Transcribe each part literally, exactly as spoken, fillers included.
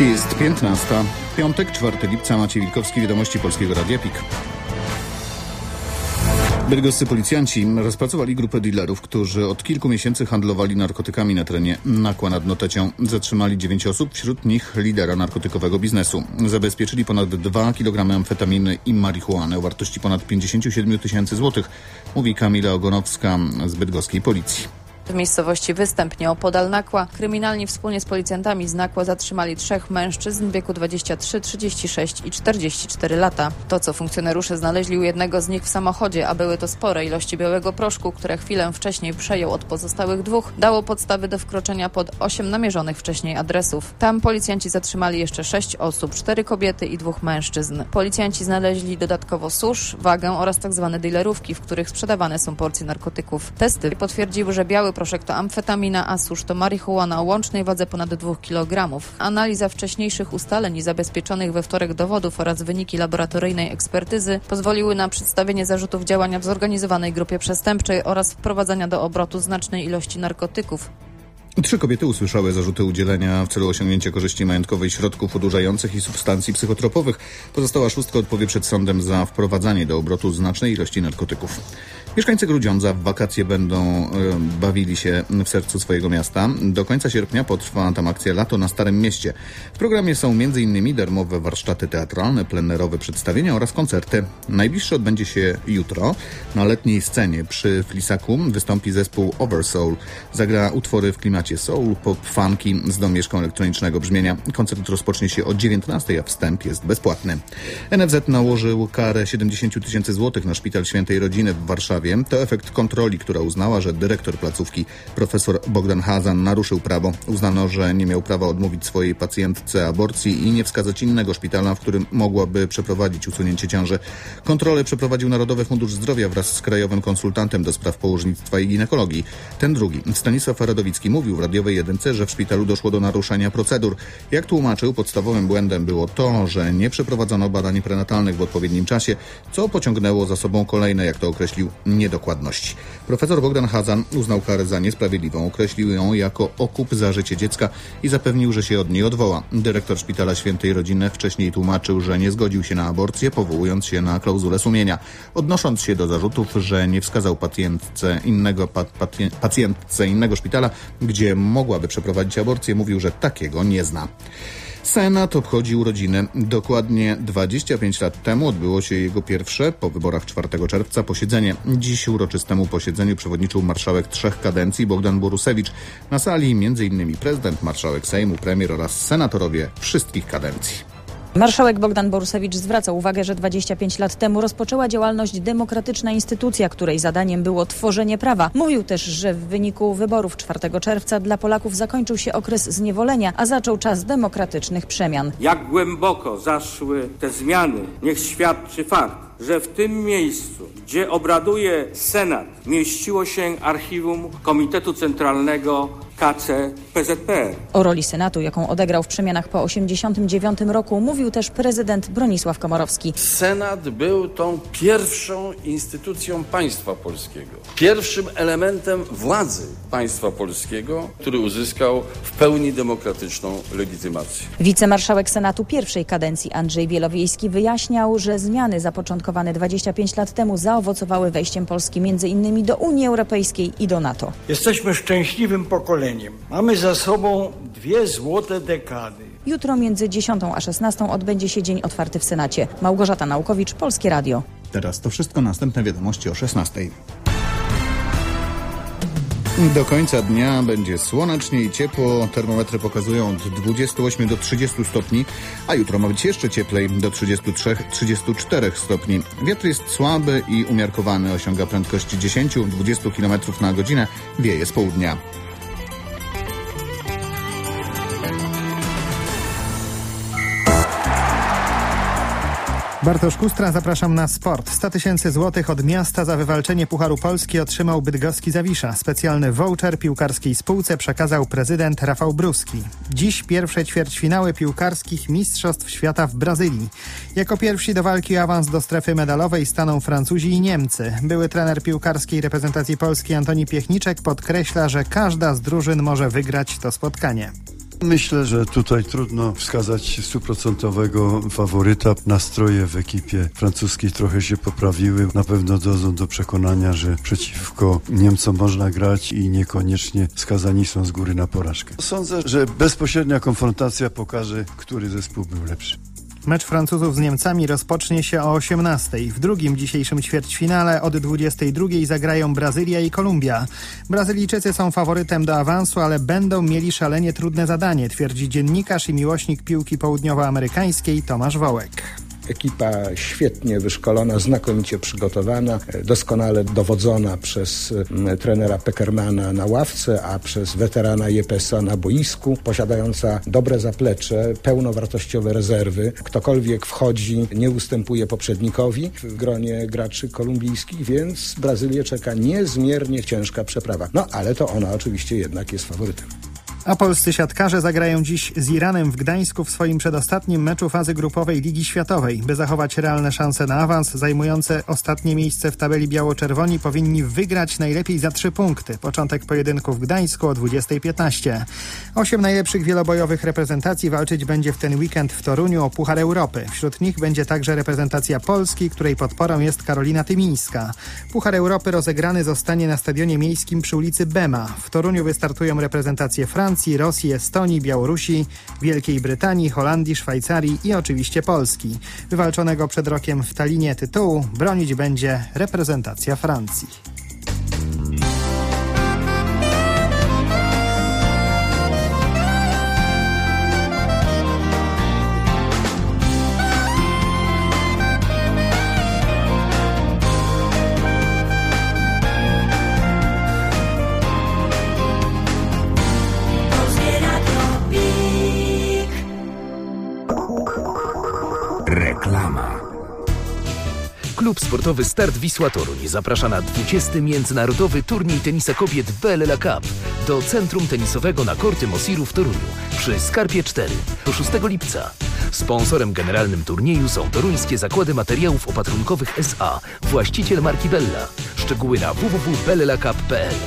Jest piętnasta. Piątek, czwartego lipca. Maciej Wilkowski, Wiadomości Polskiego Radia P I K. Bydgoscy policjanci rozpracowali grupę dealerów, którzy od kilku miesięcy handlowali narkotykami na terenie Nakła nad Notecią. Zatrzymali dziewięć osób, wśród nich lidera narkotykowego biznesu. Zabezpieczyli ponad dwa kilogramy amfetaminy i marihuany o wartości ponad pięćdziesiąt siedem tysięcy złotych, mówi Kamila Ogonowska z bydgoskiej policji. W miejscowości Występ nieopodal Nakła kryminalni wspólnie z policjantami z Nakła zatrzymali trzech mężczyzn w wieku dwadzieścia trzy, trzydzieści sześć i czterdzieści cztery lata. To, co funkcjonariusze znaleźli u jednego z nich w samochodzie, a były to spore ilości białego proszku, które chwilę wcześniej przejął od pozostałych dwóch, dało podstawy do wkroczenia pod osiem namierzonych wcześniej adresów. Tam policjanci zatrzymali jeszcze sześć osób, cztery kobiety i dwóch mężczyzn. Policjanci znaleźli dodatkowo susz, wagę oraz tzw. dealerówki, w których sprzedawane są porcje narkotyków. Testy potwierdziły, że biały proszek to amfetamina, a susz to marihuana o łącznej wadze ponad dwóch kilogramów. Analiza wcześniejszych ustaleń i zabezpieczonych we wtorek dowodów oraz wyniki laboratoryjnej ekspertyzy pozwoliły na przedstawienie zarzutów działania w zorganizowanej grupie przestępczej oraz wprowadzania do obrotu znacznej ilości narkotyków. Trzy kobiety usłyszały zarzuty udzielenia w celu osiągnięcia korzyści majątkowej środków odurzających i substancji psychotropowych. Pozostała szóstka odpowie przed sądem za wprowadzanie do obrotu znacznej ilości narkotyków. Mieszkańcy Grudziądza w wakacje będą e, bawili się w sercu swojego miasta. Do końca sierpnia potrwa tam akcja Lato na Starym Mieście. W programie są między innymi darmowe warsztaty teatralne, plenerowe przedstawienia oraz koncerty. Najbliższy odbędzie się jutro. Na letniej scenie przy Flisaku wystąpi zespół Oversoul. Zagra utwory w klimacie soul, pop, funky z domieszką elektronicznego brzmienia. Koncert rozpocznie się o dziewiętnastej, a wstęp jest bezpłatny. N F Z nałożył karę siedemdziesiąt tysięcy złotych na Szpital Świętej Rodziny w Warszawie. To efekt kontroli, która uznała, że dyrektor placówki, profesor Bogdan Hazan, naruszył prawo. Uznano, że nie miał prawa odmówić swojej pacjentce aborcji i nie wskazać innego szpitala, w którym mogłaby przeprowadzić usunięcie ciąży. Kontrolę przeprowadził Narodowy Fundusz Zdrowia wraz z krajowym konsultantem do spraw położnictwa i ginekologii. Ten drugi, Stanisław Radowicki, mówił w radiowej jedynce, że w szpitalu doszło do naruszenia procedur. Jak tłumaczył, podstawowym błędem było to, że nie przeprowadzono badań prenatalnych w odpowiednim czasie, co pociągnęło za sobą kolejne, jak to określił, niedokładności. Profesor Bogdan Hazan uznał karę za niesprawiedliwą, określił ją jako okup za życie dziecka i zapewnił, że się od niej odwoła. Dyrektor Szpitala Świętej Rodziny wcześniej tłumaczył, że nie zgodził się na aborcję, powołując się na klauzulę sumienia. Odnosząc się do zarzutów, że nie wskazał pacjentce innego, pa, pacjent, pacjentce innego szpitala, gdzie mogłaby przeprowadzić aborcję, mówił, że takiego nie zna. Senat obchodzi urodziny. Dokładnie dwadzieścia pięć lat temu odbyło się jego pierwsze, po wyborach czwartego czerwca, posiedzenie. Dziś uroczystemu posiedzeniu przewodniczył marszałek trzech kadencji Bogdan Borusewicz. Na sali między innymi prezydent, marszałek Sejmu, premier oraz senatorowie wszystkich kadencji. Marszałek Bogdan Borusewicz zwraca uwagę, że dwadzieścia pięć lat temu rozpoczęła działalność demokratyczna instytucja, której zadaniem było tworzenie prawa. Mówił też, że w wyniku wyborów czwartego czerwca dla Polaków zakończył się okres zniewolenia, a zaczął czas demokratycznych przemian. Jak głęboko zaszły te zmiany, niech świadczy fakt, że w tym miejscu, gdzie obraduje Senat, mieściło się archiwum Komitetu Centralnego K C P Z P R. O roli Senatu, jaką odegrał w przemianach po osiemdziesiątym dziewiątym roku, mówił też prezydent Bronisław Komorowski. Senat był tą pierwszą instytucją państwa polskiego, pierwszym elementem władzy państwa polskiego, który uzyskał w pełni demokratyczną legitymację. Wicemarszałek Senatu pierwszej kadencji Andrzej Bielowiejski wyjaśniał, że zmiany zapoczątkowane dwadzieścia pięć lat temu zaowocowały wejściem Polski między innymi do Unii Europejskiej i do NATO. Jesteśmy szczęśliwym pokoleniem. Mamy za sobą dwie złote dekady. Jutro między dziesiątą a szesnastą odbędzie się dzień otwarty w Senacie. Małgorzata Naukowicz, Polskie Radio. Teraz to wszystko, następne wiadomości o szesnastej. Do końca dnia będzie słonecznie i ciepło. Termometry pokazują od dwudziestu ośmiu do trzydziestu stopni, a jutro ma być jeszcze cieplej, do trzydziestu trzech do trzydziestu czterech stopni. Wiatr jest słaby i umiarkowany, osiąga prędkość dziesięć do dwudziestu kilometrów na godzinę, wieje z południa. Bartosz Kustra, zapraszam na sport. sto tysięcy złotych od miasta za wywalczenie Pucharu Polski otrzymał bydgoski Zawisza. Specjalny voucher piłkarskiej spółce przekazał prezydent Rafał Bruski. Dziś pierwsze ćwierćfinały piłkarskich Mistrzostw Świata w Brazylii. Jako pierwsi do walki o awans do strefy medalowej staną Francuzi i Niemcy. Były trener piłkarskiej reprezentacji Polski Antoni Piechniczek podkreśla, że każda z drużyn może wygrać to spotkanie. Myślę, że tutaj trudno wskazać stuprocentowego faworyta. Nastroje w ekipie francuskiej trochę się poprawiły. Na pewno dążą do przekonania, że przeciwko Niemcom można grać i niekoniecznie skazani są z góry na porażkę. Sądzę, że bezpośrednia konfrontacja pokaże, który zespół był lepszy. Mecz Francuzów z Niemcami rozpocznie się o osiemnastej. W drugim dzisiejszym ćwierćfinale od dwudziestej drugiej zagrają Brazylia i Kolumbia. Brazylijczycy są faworytem do awansu, ale będą mieli szalenie trudne zadanie, twierdzi dziennikarz i miłośnik piłki południowoamerykańskiej Tomasz Wołek. Ekipa świetnie wyszkolona, znakomicie przygotowana, doskonale dowodzona przez trenera Peckermana na ławce, a przez weterana Yepesa na boisku, posiadająca dobre zaplecze, pełnowartościowe rezerwy. Ktokolwiek wchodzi, nie ustępuje poprzednikowi w gronie graczy kolumbijskich, więc Brazylię czeka niezmiernie ciężka przeprawa. No ale to ona oczywiście jednak jest faworytem. A polscy siatkarze zagrają dziś z Iranem w Gdańsku w swoim przedostatnim meczu fazy grupowej Ligi Światowej. By zachować realne szanse na awans, zajmujące ostatnie miejsce w tabeli biało-czerwoni powinni wygrać najlepiej za trzy punkty. Początek pojedynku w Gdańsku o dwudziestej piętnaście. Osiem najlepszych wielobojowych reprezentacji walczyć będzie w ten weekend w Toruniu o Puchar Europy. Wśród nich będzie także reprezentacja Polski, której podporą jest Karolina Tymińska. Puchar Europy rozegrany zostanie na stadionie miejskim przy ulicy Bema. W Toruniu wystartują reprezentacje Francji, Rosji, Estonii, Białorusi, Wielkiej Brytanii, Holandii, Szwajcarii i oczywiście Polski. Wywalczonego przed rokiem w Tallinie tytułu bronić będzie reprezentacja Francji. Reklama. Klub sportowy Start Wisła Toruń zaprasza na dwudziesty Międzynarodowy Turniej Tenisa Kobiet B L L Cup do Centrum Tenisowego na Korty Mosiru w Toruniu przy Skarpie cztery do szóstego lipca. Sponsorem generalnym turnieju są Toruńskie Zakłady Materiałów Opatrunkowych S A, właściciel marki Bella. Szczegóły na w w w kropka b l l cup kropka p l.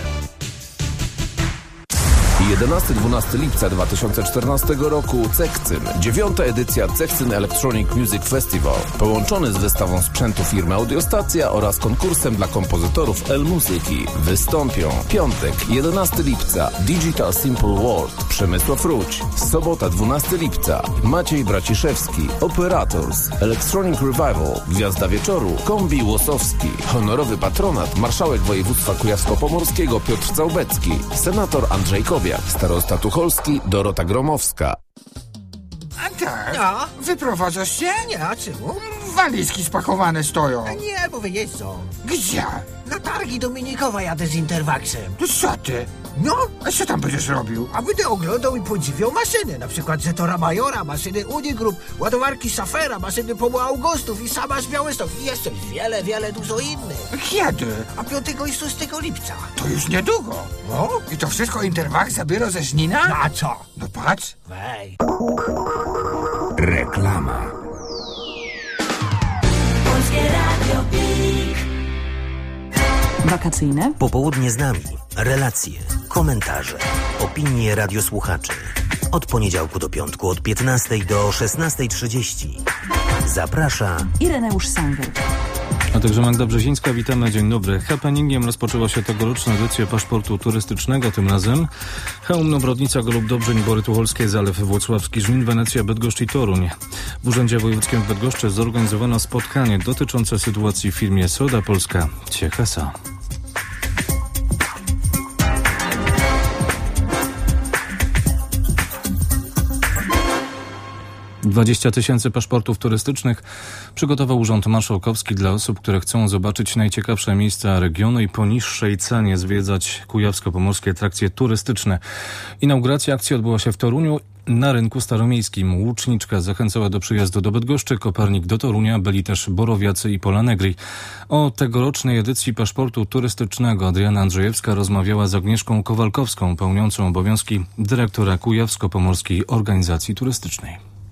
jedenastego do dwunastego lipca dwa tysiące czternastego roku Cekcyn. Dziewiąta edycja Cekcyn Electronic Music Festival. Połączony z wystawą sprzętu firmy Audiostacja oraz konkursem dla kompozytorów L-Muzyki. Wystąpią piątek, jedenastego lipca Digital Simple World, Przemysław Ruć. Sobota, dwunastego lipca Maciej Braciszewski, Operators. Electronic Revival, Gwiazda Wieczoru, Kombi Łosowski. Honorowy patronat Marszałek Województwa Kujawsko-Pomorskiego Piotr Całbecki. Senator Andrzej Kobiak. Starosta Tucholski Dorota Gromowska. A tak? No? Wyprowadzasz się? Nie, a czemu? Walizki spakowane stoją. A nie, bo wyjeżdżą. Gdzie? Na targi Dominikowa jadę z Interwaxem. To co ty? No? A co tam będziesz robił? A będę oglądał i podziwiał maszyny. Na przykład Zetora Majora, maszyny Unigroup, ładowarki Safera, maszyny Pomo Augustów i Samasz Białystok. I jeszcze wiele, wiele dużo innych. Kiedy? A piątego i szóstego lipca. To już niedługo. No? I to wszystko Interwax zabiera ze Żnina? No a co? No patrz. Wej. Reklama. Polskie Radio Pik. Wakacyjne? Popołudnie z nami. Relacje, komentarze, opinie radiosłuchaczy. Od poniedziałku do piątku od piętnastej do szesnastej trzydzieści. Zaprasza Ireneusz Sanger. A także Magda Brzezińska, witamy, dzień dobry. Happeningiem rozpoczęła się tegoroczna edycja paszportu turystycznego, tym razem Chełm, Brodnica, Golub, Dobrzeń, Bory Tucholskie, Zalew Włocławski, Żnin, Wenecja, Bydgoszcz i Toruń. W Urzędzie Wojewódzkim w Bydgoszczy zorganizowano spotkanie dotyczące sytuacji w firmie Soda Polska Ciechesa. dwadzieścia tysięcy paszportów turystycznych przygotował Urząd Marszałkowski dla osób, które chcą zobaczyć najciekawsze miejsca regionu i po niższej cenie zwiedzać kujawsko-pomorskie atrakcje turystyczne. Inauguracja akcji odbyła się w Toruniu na rynku staromiejskim. Łuczniczka zachęcała do przyjazdu do Bydgoszczy, Kopernik do Torunia, byli też Borowiacy i Pola Negri. O tegorocznej edycji paszportu turystycznego Adriana Andrzejewska rozmawiała z Agnieszką Kowalkowską, pełniącą obowiązki dyrektora Kujawsko-Pomorskiej Organizacji Turystycznej.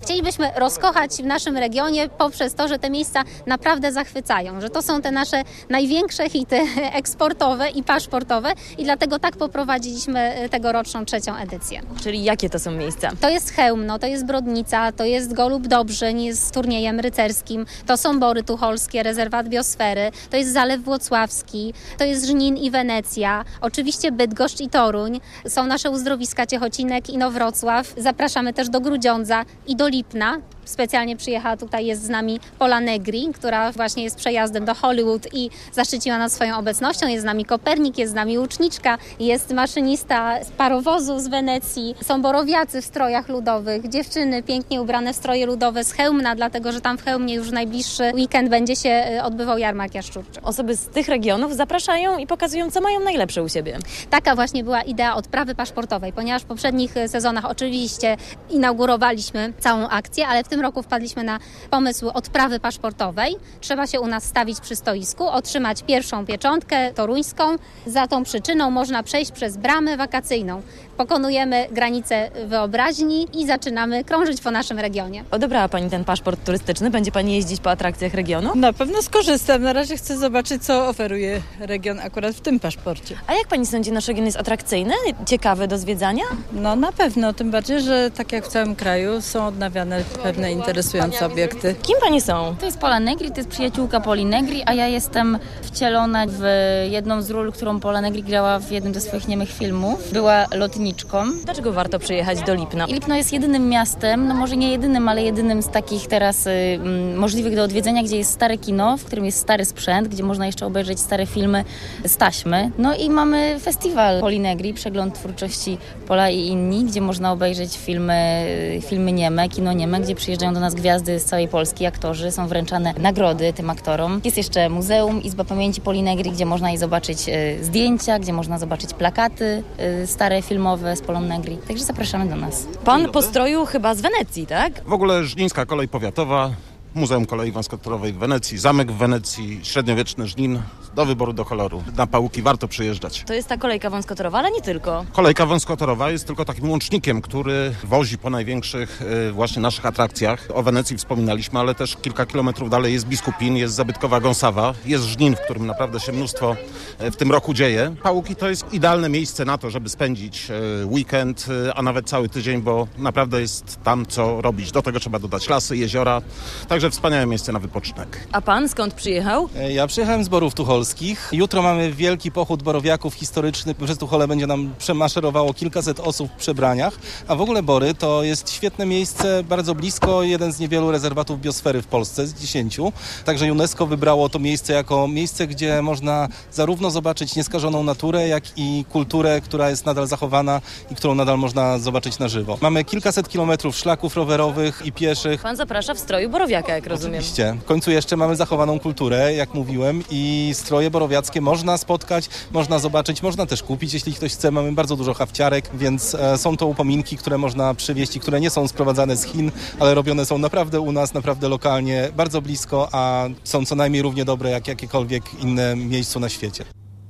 Chcielibyśmy rozkochać w naszym regionie poprzez to, że te miejsca naprawdę zachwycają, że to są te nasze największe hity eksportowe i paszportowe i dlatego tak poprowadziliśmy tegoroczną trzecią edycję. Czyli jakie to są miejsca? To jest Chełmno, to jest Brodnica, to jest Golub Dobrzyń z turniejem rycerskim, to są Bory Tucholskie, rezerwat biosfery, to jest Zalew Włocławski, to jest Żnin i Wenecja, oczywiście Bydgoszcz i Toruń, są nasze uzdrowiska Ciechocinek i Nowrocław. Zapraszamy też do Grudziądza i do Lipna. Specjalnie przyjechała tutaj, jest z nami Pola Negri, która właśnie jest przejazdem do Hollywood i zaszczyciła nas swoją obecnością. Jest z nami Kopernik, jest z nami łuczniczka, jest maszynista z parowozu z Wenecji, są borowiacy w strojach ludowych, dziewczyny pięknie ubrane w stroje ludowe z Chełmna, dlatego że tam w Chełmnie już w najbliższy weekend będzie się odbywał jarmark jaszczurczy. Osoby z tych regionów zapraszają i pokazują, co mają najlepsze u siebie. Taka właśnie była idea odprawy paszportowej, ponieważ w poprzednich sezonach oczywiście inaugurowaliśmy całą akcję, ale w tym roku wpadliśmy na pomysł odprawy paszportowej. Trzeba się u nas stawić przy stoisku, otrzymać pierwszą pieczątkę toruńską. Za tą przyczyną można przejść przez bramę wakacyjną. Pokonujemy granice wyobraźni i zaczynamy krążyć po naszym regionie. Odebrała Pani ten paszport turystyczny? Będzie Pani jeździć po atrakcjach regionu? Na pewno skorzystam. Na razie chcę zobaczyć, co oferuje region akurat w tym paszporcie. A jak Pani sądzi, nasz region jest atrakcyjny? Ciekawy do zwiedzania? No na pewno, tym bardziej, że tak jak w całym kraju są odnawiane pewne interesujące obiekty. Kim Pani są? To jest Pola Negri, to jest przyjaciółka Poli Negri, a ja jestem wcielona w jedną z ról, którą Pola Negri grała w jednym ze swoich niemych filmów. Była lotniczką. Dlaczego warto przyjechać do Lipna? I Lipno jest jedynym miastem, no może nie jedynym, ale jedynym z takich teraz y, możliwych do odwiedzenia, gdzie jest stare kino, w którym jest stary sprzęt, gdzie można jeszcze obejrzeć stare filmy z taśmy. No i mamy festiwal Poli Negri, przegląd twórczości Pola i inni, gdzie można obejrzeć filmy, filmy nieme, kino nieme, gdzie przyjeżdżają do nas gwiazdy z całej Polski, aktorzy, są wręczane nagrody tym aktorom. Jest jeszcze muzeum, Izba Pamięci Poli Negri, gdzie można jej zobaczyć y, zdjęcia, gdzie można zobaczyć plakaty y, stare filmowe z Polą Negri. Także zapraszamy do nas. Pan po stroju chyba z Wenecji, tak? W ogóle Żnińska Kolej Powiatowa, Muzeum Kolei Wąskotorowej w Wenecji, zamek w Wenecji, średniowieczny Żnin, do wyboru, do koloru. Na Pałuki warto przyjeżdżać. To jest ta kolejka wąskotorowa, ale nie tylko. Kolejka wąskotorowa jest tylko takim łącznikiem, który wozi po największych y, właśnie naszych atrakcjach. O Wenecji wspominaliśmy, ale też kilka kilometrów dalej jest Biskupin, jest zabytkowa Gąsawa, jest Żnin, w którym naprawdę się mnóstwo y, w tym roku dzieje. Pałuki to jest idealne miejsce na to, żeby spędzić y, weekend, y, a nawet cały tydzień, bo naprawdę jest tam co robić. Do tego trzeba dodać lasy, jeziora, także wspaniałe miejsce na wypoczynek. A pan skąd przyjechał? Ja przyjechałem z Borów Tucholskich. Jutro mamy wielki pochód borowiaków historyczny. Przez Tuchole będzie nam przemaszerowało kilkaset osób w przebraniach. A w ogóle Bory to jest świetne miejsce, bardzo blisko, jeden z niewielu rezerwatów biosfery w Polsce, z dziesięciu. Także UNESCO wybrało to miejsce jako miejsce, gdzie można zarówno zobaczyć nieskażoną naturę, jak i kulturę, która jest nadal zachowana i którą nadal można zobaczyć na żywo. Mamy kilkaset kilometrów szlaków rowerowych i pieszych. Pan zaprasza w stroju borowiaka, jak rozumiem. Oczywiście. W końcu jeszcze mamy zachowaną kulturę, jak mówiłem, i stroje borowiackie można spotkać, można zobaczyć, można też kupić, jeśli ktoś chce. Mamy bardzo dużo hafciarek, więc e, są to upominki, które można przywieźć i które nie są sprowadzane z Chin, ale robione są naprawdę u nas, naprawdę lokalnie, bardzo blisko, a są co najmniej równie dobre jak jakiekolwiek inne miejsce na świecie.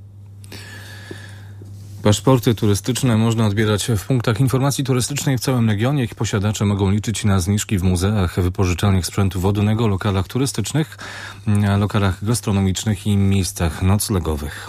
Paszporty turystyczne można odbierać w punktach informacji turystycznej w całym regionie. Ich posiadacze mogą liczyć na zniżki w muzeach, wypożyczalniach sprzętu wodnego, lokalach turystycznych, lokalach gastronomicznych i miejscach noclegowych.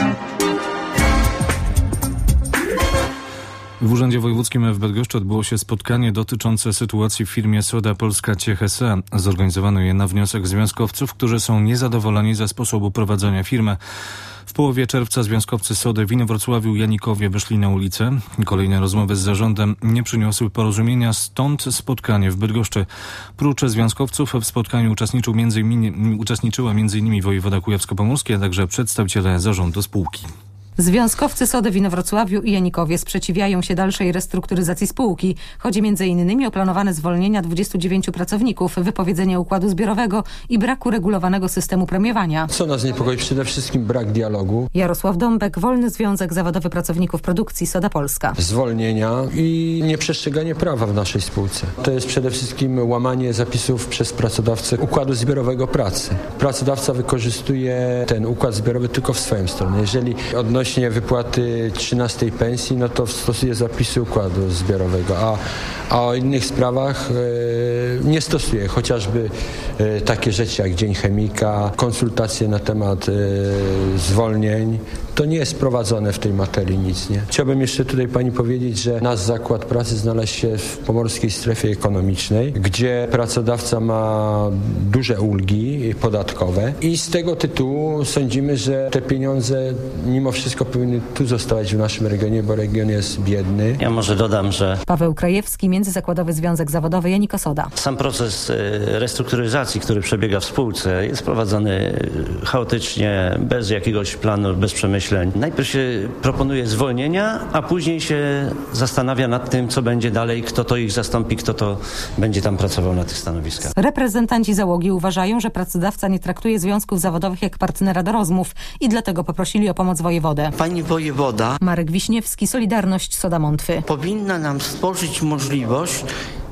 W Urzędzie Wojewódzkim w Bydgoszczy odbyło się spotkanie dotyczące sytuacji w firmie Soda Polska Ciech S A. Zorganizowano je na wniosek związkowców, którzy są niezadowoleni ze sposobu prowadzenia firmy. W połowie czerwca związkowcy Sody w Inowrocławiu i Janikowie wyszli na ulicę. Kolejne rozmowy z zarządem nie przyniosły porozumienia, stąd spotkanie w Bydgoszczy. Prócz związkowców w spotkaniu uczestniczył między innymi, uczestniczyła m.in. wojewoda kujawsko-pomorski, a także przedstawiciele zarządu spółki. Związkowcy Sody w Inowrocławiu i Janikowie sprzeciwiają się dalszej restrukturyzacji spółki. Chodzi między innymi o planowane zwolnienia dwudziestu dziewięciu pracowników, wypowiedzenie układu zbiorowego i braku regulowanego systemu premiowania. Co nas niepokoi? Przede wszystkim brak dialogu. Jarosław Dąbek, Wolny Związek Zawodowy Pracowników Produkcji Soda Polska. Zwolnienia i nieprzestrzeganie prawa w naszej spółce. To jest przede wszystkim łamanie zapisów przez pracodawcę układu zbiorowego pracy. Pracodawca wykorzystuje ten układ zbiorowy tylko w swoją stronę. Jeżeli odnosi odnośnie wypłaty trzynastej pensji, no to stosuje zapisy układu zbiorowego, a, a o innych sprawach e, nie stosuje, chociażby e, takie rzeczy jak Dzień Chemika, konsultacje na temat e, zwolnień. To nie jest prowadzone w tej materii nic, nie? Chciałbym jeszcze tutaj pani powiedzieć, że nasz zakład pracy znalazł się w pomorskiej strefie ekonomicznej, gdzie pracodawca ma duże ulgi podatkowe i z tego tytułu sądzimy, że te pieniądze mimo wszystko powinny tu zostawać w naszym regionie, bo region jest biedny. Ja może dodam, że Paweł Krajewski, Międzyzakładowy Związek Zawodowy Janiko Soda. sam proces restrukturyzacji, który przebiega w spółce, jest prowadzony chaotycznie, bez jakiegoś planu, bez przemyśleń. Najpierw się proponuje zwolnienia, a później się zastanawia nad tym, co będzie dalej, kto to ich zastąpi, kto to będzie tam pracował na tych stanowiskach. Reprezentanci załogi uważają, że pracodawca nie traktuje związków zawodowych jak partnera do rozmów i dlatego poprosili o pomoc wojewodę. Pani wojewoda Marek Wiśniewski, Solidarność, Soda Montwy. Powinna nam stworzyć możliwość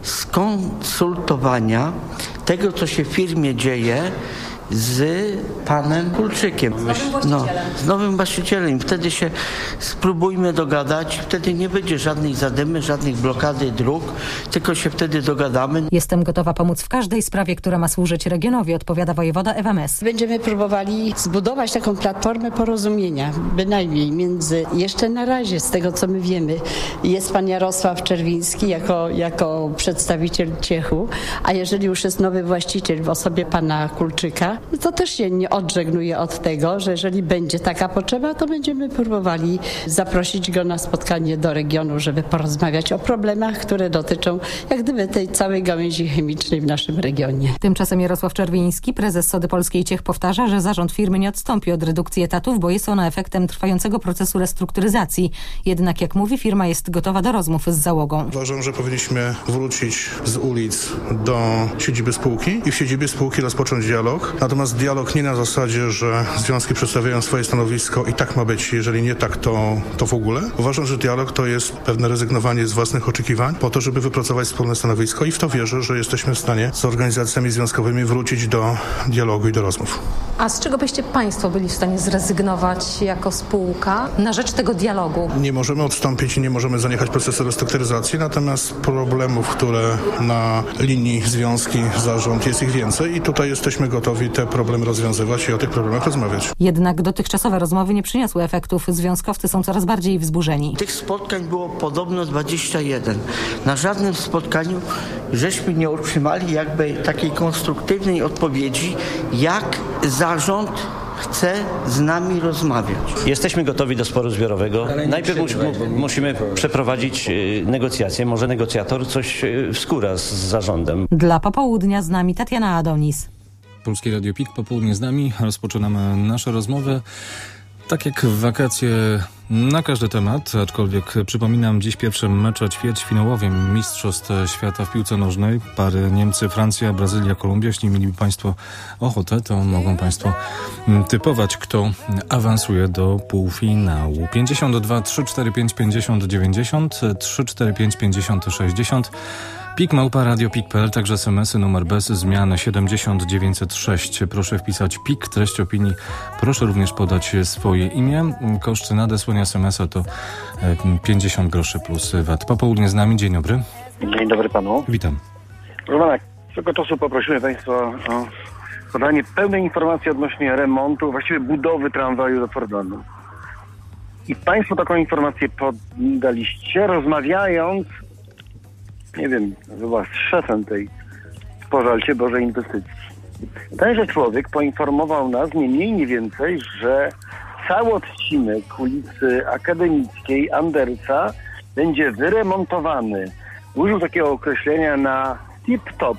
skonsultowania tego, co się w firmie dzieje z panem Kulczykiem. Z nowym właścicielem. No, z nowym właścicielem. Wtedy się spróbujmy dogadać. Wtedy nie będzie żadnej zadymy, żadnych blokady dróg, tylko się wtedy dogadamy. Jestem gotowa pomóc w każdej sprawie, która ma służyć regionowi, odpowiada wojewoda Ewa Mes. Będziemy próbowali zbudować taką platformę porozumienia, bynajmniej między, jeszcze na razie z tego co my wiemy, jest pan Jarosław Czerwiński jako, jako przedstawiciel Ciechu, a jeżeli już jest nowy właściciel w osobie pana Kulczyka, to też się nie odżegnuje od tego, że jeżeli będzie taka potrzeba, to będziemy próbowali zaprosić go na spotkanie do regionu, żeby porozmawiać o problemach, które dotyczą jak gdyby tej całej gałęzi chemicznej w naszym regionie. Tymczasem Jarosław Czerwiński, prezes Sody Polskiej Ciech, powtarza, że zarząd firmy nie odstąpi od redukcji etatów, bo jest ona efektem trwającego procesu restrukturyzacji. Jednak jak mówi, firma jest gotowa do rozmów z załogą. Uważam, że powinniśmy wrócić z ulic do siedziby spółki i w siedzibie spółki rozpocząć dialog. Natomiast dialog nie na zasadzie, że związki przedstawiają swoje stanowisko i tak ma być, jeżeli nie tak, to, to w ogóle. Uważam, że dialog to jest pewne rezygnowanie z własnych oczekiwań po to, żeby wypracować wspólne stanowisko i w to wierzę, że jesteśmy w stanie z organizacjami związkowymi wrócić do dialogu i do rozmów. A z czego byście Państwo byli w stanie zrezygnować jako spółka na rzecz tego dialogu? Nie możemy odstąpić i nie możemy zaniechać procesu restrukturyzacji, natomiast problemów, które na linii związki, zarząd, jest ich więcej i tutaj jesteśmy gotowi te problemy rozwiązywać i o tych problemach rozmawiać. Jednak dotychczasowe rozmowy nie przyniosły efektów. Związkowcy są coraz bardziej wzburzeni. Tych spotkań było podobno dwadzieścia jeden. Na żadnym spotkaniu żeśmy nie otrzymali jakby takiej konstruktywnej odpowiedzi, jak zarząd chce z nami rozmawiać. Jesteśmy gotowi do sporu zbiorowego. Najpierw mus, musimy przeprowadzić negocjacje. Może negocjator coś wskóra z zarządem. Dla popołudnia z nami Tatiana Adonis. Polskie Radio P I K, popołudnie z nami. Rozpoczynamy nasze rozmowy. Tak jak w wakacje na każdy temat, aczkolwiek przypominam, dziś pierwsze mecze ćwierćfinałowe Mistrzostw Świata w piłce nożnej. Pary Niemcy, Francja, Brazylia, Kolumbia. Jeśli mieliby Państwo ochotę, to mogą Państwo typować, kto awansuje do półfinału. pięćdziesiąt dwa trzy cztery pięć pięćdziesiąt dziewięćdziesiąt, trzy cztery pięć pięćdziesiąt sześćdziesiąt. Pik małpa radio pik kropka p l, także smsy numer bez zmian siedemdziesiąt dziewięćset sześć. Proszę wpisać pik, treść opinii. Proszę również podać swoje imię. Koszt nadesłania smsa to pięćdziesiąt groszy plus V A T. Popołudnie z nami. Dzień dobry. Dzień dobry panu. Witam. Proszę pana, swego czasu poprosimy państwa o podanie pełnej informacji odnośnie remontu, właściwie budowy tramwaju do Fordonu. I państwo taką informację podaliście, rozmawiając, nie wiem, chyba z szefem tej pożalcie Bożej inwestycji. Tenże człowiek poinformował nas nie mniej, nie więcej, że cały odcinek ulicy Akademickiej Andersa będzie wyremontowany. Użył takiego określenia na tip-top.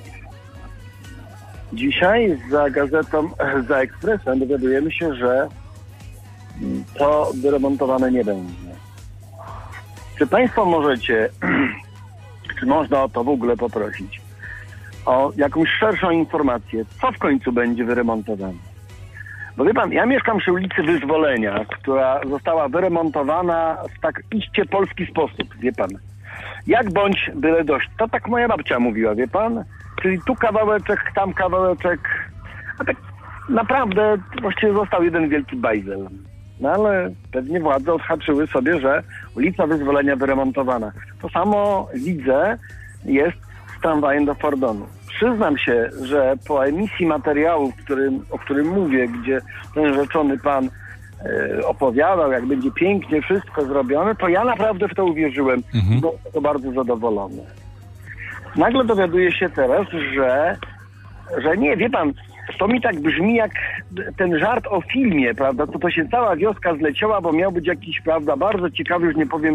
Dzisiaj za gazetą, za Ekspresem dowiadujemy się, że to wyremontowane nie będzie. Czy państwo możecie, czy można o to w ogóle poprosić, o jakąś szerszą informację, co w końcu będzie wyremontowane? Bo wie pan, ja mieszkam przy ulicy Wyzwolenia, która została wyremontowana w tak iście polski sposób, wie pan. Jak bądź byle dość. To tak moja babcia mówiła, wie pan? Czyli tu kawałeczek, tam kawałeczek. A tak naprawdę właściwie został jeden wielki bajzel. No ale pewnie władze odhaczyły sobie, że ulica Wyzwolenia wyremontowana. To samo widzę jest z tramwajem do Fordonu. Przyznam się, że po emisji materiału, w którym, o którym mówię, gdzie ten rzeczony pan e, opowiadał, jak będzie pięknie wszystko zrobione, to ja naprawdę w to uwierzyłem. Mhm. Byłem to bardzo zadowolony. Nagle dowiaduję się teraz, że, że nie, wie pan, to mi tak brzmi jak ten żart o filmie, prawda? To to się cała wioska zleciała, bo miał być jakiś, prawda, bardzo ciekawy, już nie powiem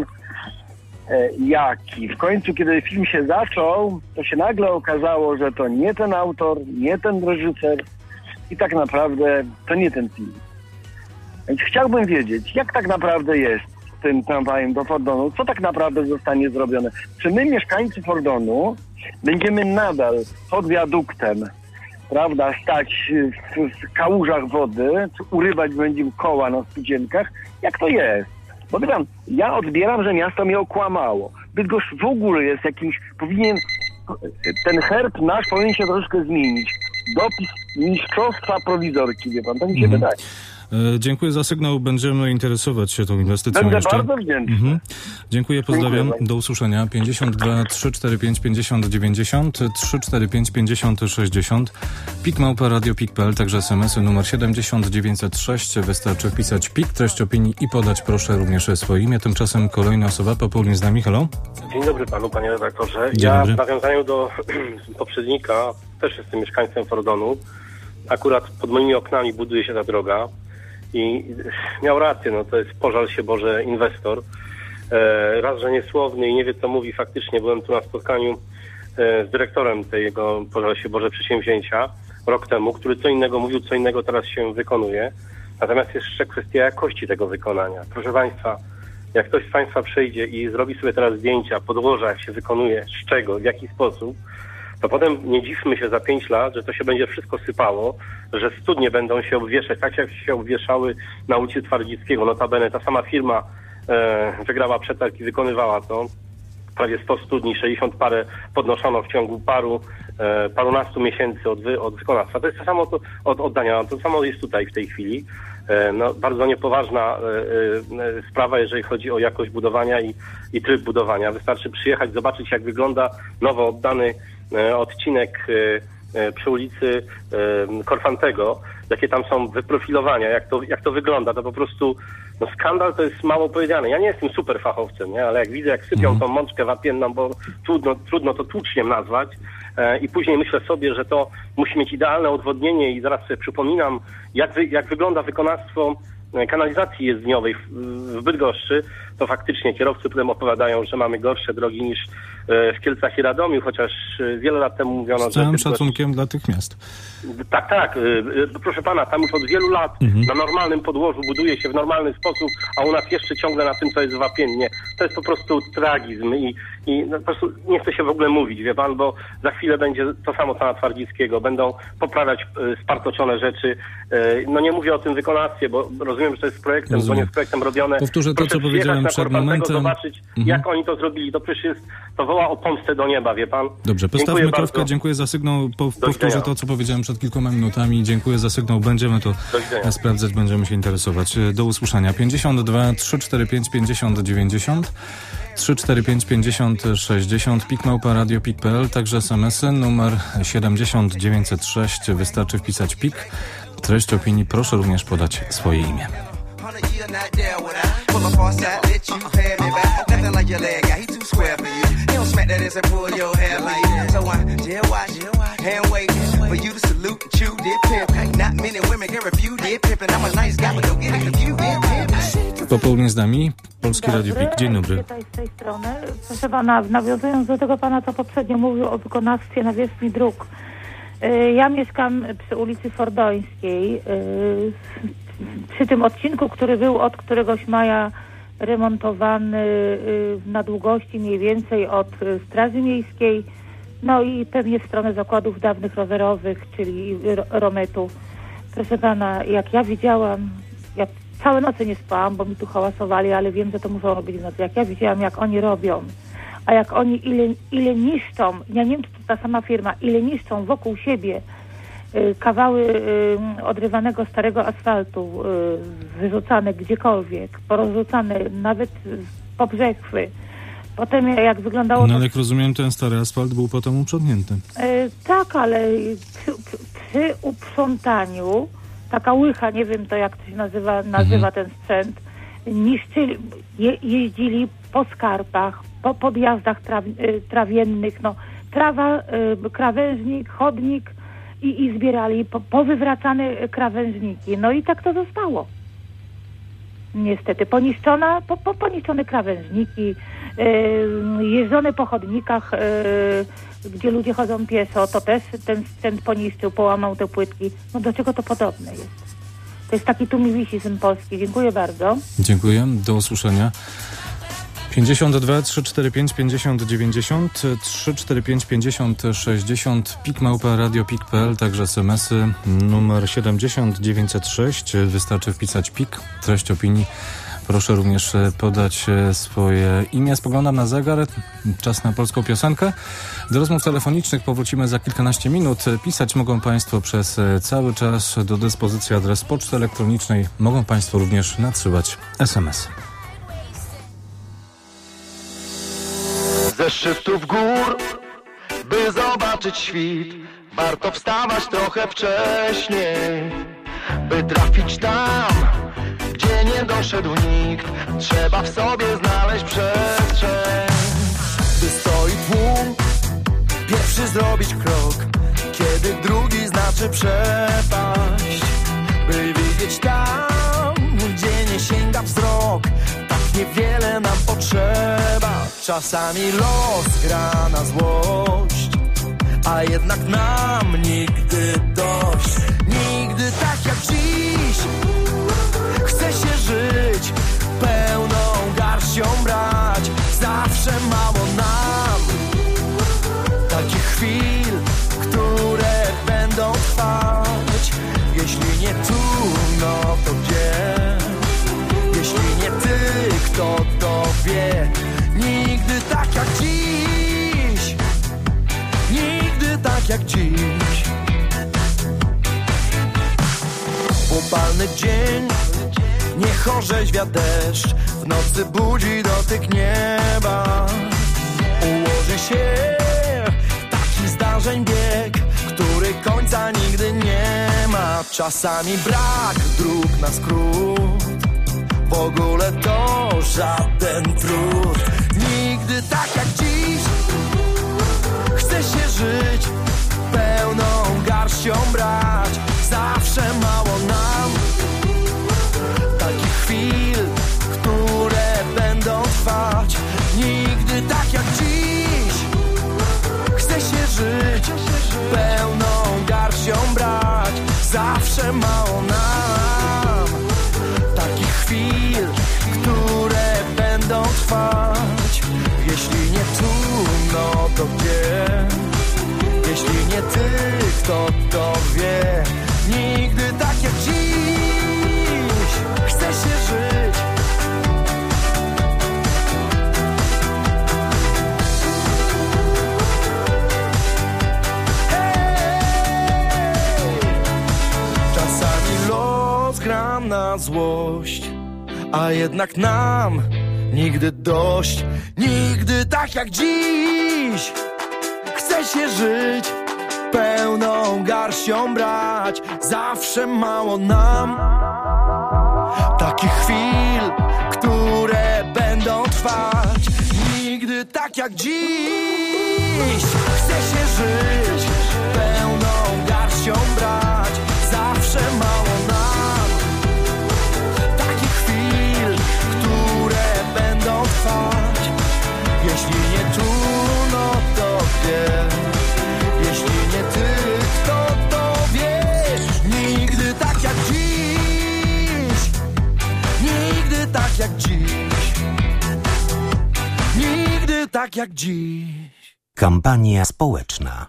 e, jaki. W końcu, kiedy film się zaczął, to się nagle okazało, że to nie ten autor, nie ten reżyser i tak naprawdę to nie ten film. Więc chciałbym wiedzieć, jak tak naprawdę jest z tym tramwajem do Fordonu, co tak naprawdę zostanie zrobione. Czy my, mieszkańcy Fordonu, będziemy nadal pod wiaduktem, prawda, stać w, w kałużach wody, urywać będziemy koła na spółdzienkach? Jak to jest? Bo wiem, ja odbieram, że miasto mnie okłamało. Bydgoszcz w ogóle jest jakimś, powinien, ten herb nasz powinien się troszkę zmienić. Dopis mistrzostwa prowizorki, wie pan, tak mi się Mhm. wydaje. E, dziękuję za sygnał. Będziemy interesować się tą inwestycją Będę jeszcze. bardzo wdzięczny. Mhm. Dziękuję, pozdrawiam. Dziękuję. Do usłyszenia. pięćdziesiąt dwa trzy cztery pięć pięćdziesiąt dziewięćdziesiąt, trzy cztery pięć pięćdziesiąt sześćdziesiąt, pik małpa radio pik kropka p l, także es em esy numer siedemdziesiąt dziewięćset sześć. Wystarczy wpisać pik, treść opinii i podać proszę również swoje imię. Tymczasem kolejna osoba po południu z nami. Halo? Dzień dobry panu, panie redaktorze. Dzień ja dobry. w nawiązaniu do poprzednika też jestem mieszkańcem Fordonu. Akurat pod moimi oknami buduje się ta droga i miał rację, no to jest pożal się Boże inwestor. E, raz, że niesłowny i nie wie co mówi, faktycznie byłem tu na spotkaniu e, z dyrektorem tego pożal się Boże przedsięwzięcia rok temu, który co innego mówił, co innego teraz się wykonuje. Natomiast jest jeszcze kwestia jakości tego wykonania. Proszę państwa, jak ktoś z państwa przejdzie i zrobi sobie teraz zdjęcia podłoża, jak się wykonuje, z czego, w jaki sposób, to potem nie dziwmy się za pięć lat, że to się będzie wszystko sypało, że studnie będą się obwieszać, tak jak się obwieszały na ulicy Twardzickiego. Notabene ta sama firma e, wygrała przetarg i wykonywała to. Prawie sto studni, sześćdziesiąt parę podnoszono w ciągu paru, e, parunastu miesięcy od, wy, od wykonawstwa. To jest to samo to, od oddania, to samo jest tutaj w tej chwili. E, no, bardzo niepoważna e, e, sprawa, jeżeli chodzi o jakość budowania i, i tryb budowania. Wystarczy przyjechać, zobaczyć jak wygląda nowo oddany e, odcinek e, e, przy ulicy e, Korfantego, jakie tam są wyprofilowania, jak to, jak to wygląda, to po prostu no skandal to jest mało powiedziane. Ja nie jestem super fachowcem, nie? Ale jak widzę, jak sypią Mhm. tą mączkę wapienną, bo trudno, trudno to tłuczniem nazwać e, i później myślę sobie, że to musi mieć idealne odwodnienie i zaraz sobie przypominam, jak, wy, jak wygląda wykonawstwo e, kanalizacji jezdniowej w, w Bydgoszczy, to faktycznie kierowcy potem opowiadają, że mamy gorsze drogi niż e, w Kielcach i Radomiu, chociaż e, wiele lat temu mówiono, Z że całym Bydgoszcz... szacunkiem dla tych miast. Tak, tak. y, y, Proszę pana, tam już od wielu lat Mhm. na normalnym podłożu buduje się w normalny sposób, a u nas jeszcze ciągle na tym, co jest wapiennie. To jest po prostu tragizm i, i no, po prostu nie chce się w ogóle mówić, wie pan, bo za chwilę będzie to samo co na Twardzickiego. Będą poprawiać y, spartoczone rzeczy. Y, no nie mówię o tym wykonawstwie, bo rozumiem, że to jest projektem, Rozumiem. zgodnie z projektem robione. Powtórzę to, Proszę co przyjechać powiedziałem na przed Korfantego, momentem. zobaczyć, Mhm. jak oni to zrobili. To przecież jest, to woła o pomstę do nieba, wie pan. Dobrze, postawmy Dziękuję kropkę. bardzo. Dziękuję za sygnał. Po, powtórzę widzenia. to, co powiedziałem przed kilkoma minutami. Dziękuję za sygnał. Będziemy to Do widzenia. sprawdzać, będziemy się interesować. Do usłyszenia. pięćdziesiąt dwa trzy cztery pięć pięćdziesiąt dziewięćdziesiąt, trzy cztery pięć pięćdziesiąt sześćdziesiąt, pik małpa radio pik kropka p l, także es em esy numer siedemdziesiąt dziewięćset sześć. Wystarczy wpisać pik. Treść opinii proszę również podać swoje imię. Popołudnie z nami Polskie Radio Pik. Dzień dobry. Tutaj z tej strony. Proszę pana, nawiązując do tego pana, co poprzednio mówił o wykonawstwie nawierzchni dróg. Y, Ja mieszkam przy ulicy Fordońskiej, y, przy tym odcinku, który był od któregoś maja remontowany y, na długości mniej więcej od y, Straży Miejskiej, no i pewnie w stronę zakładów dawnych rowerowych, czyli ro- Rometu. Proszę pana, jak ja widziałam, ja całe noce nie spałam, bo mi tu hałasowali, ale wiem, że to muszą robić w nocy. Jak ja widziałam, jak oni robią, a jak oni ile, ile niszczą, ja nie wiem, czy to ta sama firma, ile niszczą wokół siebie y, kawały y, odrywanego starego asfaltu, y, wyrzucane gdziekolwiek, porozrzucane nawet po brzechwy. Potem jak wyglądało... No to... ale jak rozumiem, ten stary asfalt był potem uprzątnięty. Y, tak, ale przy, przy uprzątaniu taka łycha, nie wiem to jak to się nazywa, nazywa mhm. ten sprzęt, niszczyli, je, jeździli po skarpach, po podjazdach traw, y, trawiennych, no trawa, y, krawężnik, chodnik i, i zbierali po, powywracane krawężniki. No i tak to zostało. Niestety. Poniszczona, po, po, poniszczone krawężniki, y, jeżdżone po chodnikach, y, gdzie ludzie chodzą pieszo, to też ten sprzęt poniszczył, połamał te płytki. No do czego to podobne jest? To jest taki tu mi wisi syn Polski. Dziękuję bardzo. Dziękuję. Do usłyszenia. pięćdziesiąt dwa trzy cztery pięć pięćdziesiąt dziewięćdziesiąt, trzy cztery pięć pięćdziesiąt sześćdziesiąt, pik małpa radio pik kropka p l, także smsy numer siedemdziesiąt dziewięćset sześć. Wystarczy wpisać pik, treść opinii. Proszę również podać swoje imię. Spoglądam na zegar. Czas na polską piosenkę. Do rozmów telefonicznych powrócimy za kilkanaście minut. Pisać mogą Państwo przez cały czas. Do dyspozycji adres poczty elektronicznej. Mogą Państwo również nadsyłać es em es. Ze szczytów gór, by zobaczyć świt, warto wstawać trochę wcześniej, by trafić tam, gdzie nie doszedł nikt. Trzeba w sobie znaleźć przestrzeń. By stoi tłum, pierwszy zrobić krok, kiedy drugi znaczy przepaść. By widzieć tam, gdzie nie sięga wzrok, tak niewiele nam potrzeba. Czasami los gra na złość, a jednak nam nigdy dość. Nigdy tak jak dziś chce się żyć, pełną garścią brać. Zawsze mało nam takich chwil, które będą trwać. Jeśli nie tu, no to gdzie? Jeśli nie ty, kto to wie? Nigdy tak jak dziś, nigdy tak jak dziś. Upalny dzień, niech orzeźwia deszcz, w nocy budzi dotyk nieba. Ułoży się taki zdarzeń bieg, który końca nigdy nie ma. Czasami brak dróg na skrót, w ogóle to żaden trud. Nigdy tak jak dziś chce się żyć, pełną garścią brać. Zawsze mało nam takich chwil, które będą trwać. Nigdy tak jak dziś chce się żyć, pełną garścią brać. Zawsze mało nam takich chwil, które będą trwać. Jeśli nie tu, no to gdzie? Jeśli nie ty, kto to wie? Nigdy tak jak dziś chce się żyć. Hey! Czasami los gra na złość, a jednak nam nigdy dość. Nigdy tak jak dziś chce się żyć, pełną garścią brać. Zawsze mało nam takich chwil, które będą trwać. Nigdy tak jak dziś chce się żyć, pełną garścią brać. Zawsze mało nam takich chwil, które będą trwać. Jeśli nie tu, no to gdzie? Jeśli nie ty, kto to wie? Nigdy tak jak dziś, nigdy tak jak dziś, nigdy tak jak dziś. Kampania społeczna.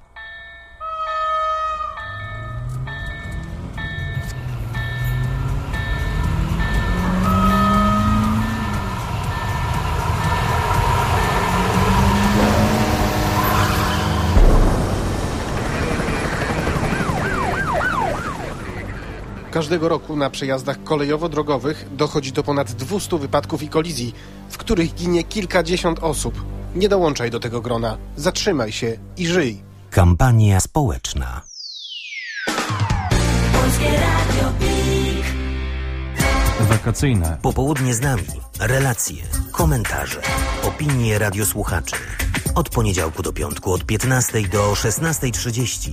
Każdego roku na przejazdach kolejowo-drogowych dochodzi do ponad dwieście wypadków i kolizji, w których ginie kilkadziesiąt osób. Nie dołączaj do tego grona. Zatrzymaj się i żyj. Kampania społeczna. Wakacyjne. Popołudnie z nami. Relacje, komentarze, opinie radiosłuchaczy. Od poniedziałku do piątku od piętnastej do szesnastej trzydzieści.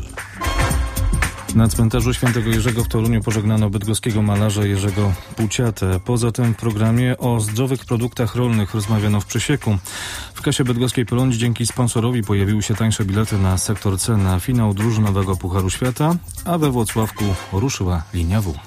Na cmentarzu Świętego Jerzego w Toruniu pożegnano bydgoskiego malarza Jerzego Puciatę. Poza tym w programie o zdrowych produktach rolnych rozmawiano w Przysieku. W kasie bydgoskiej Polonii dzięki sponsorowi pojawiły się tańsze bilety na sektor C na finał drużynowego Pucharu Świata, a we Włocławku ruszyła linia W.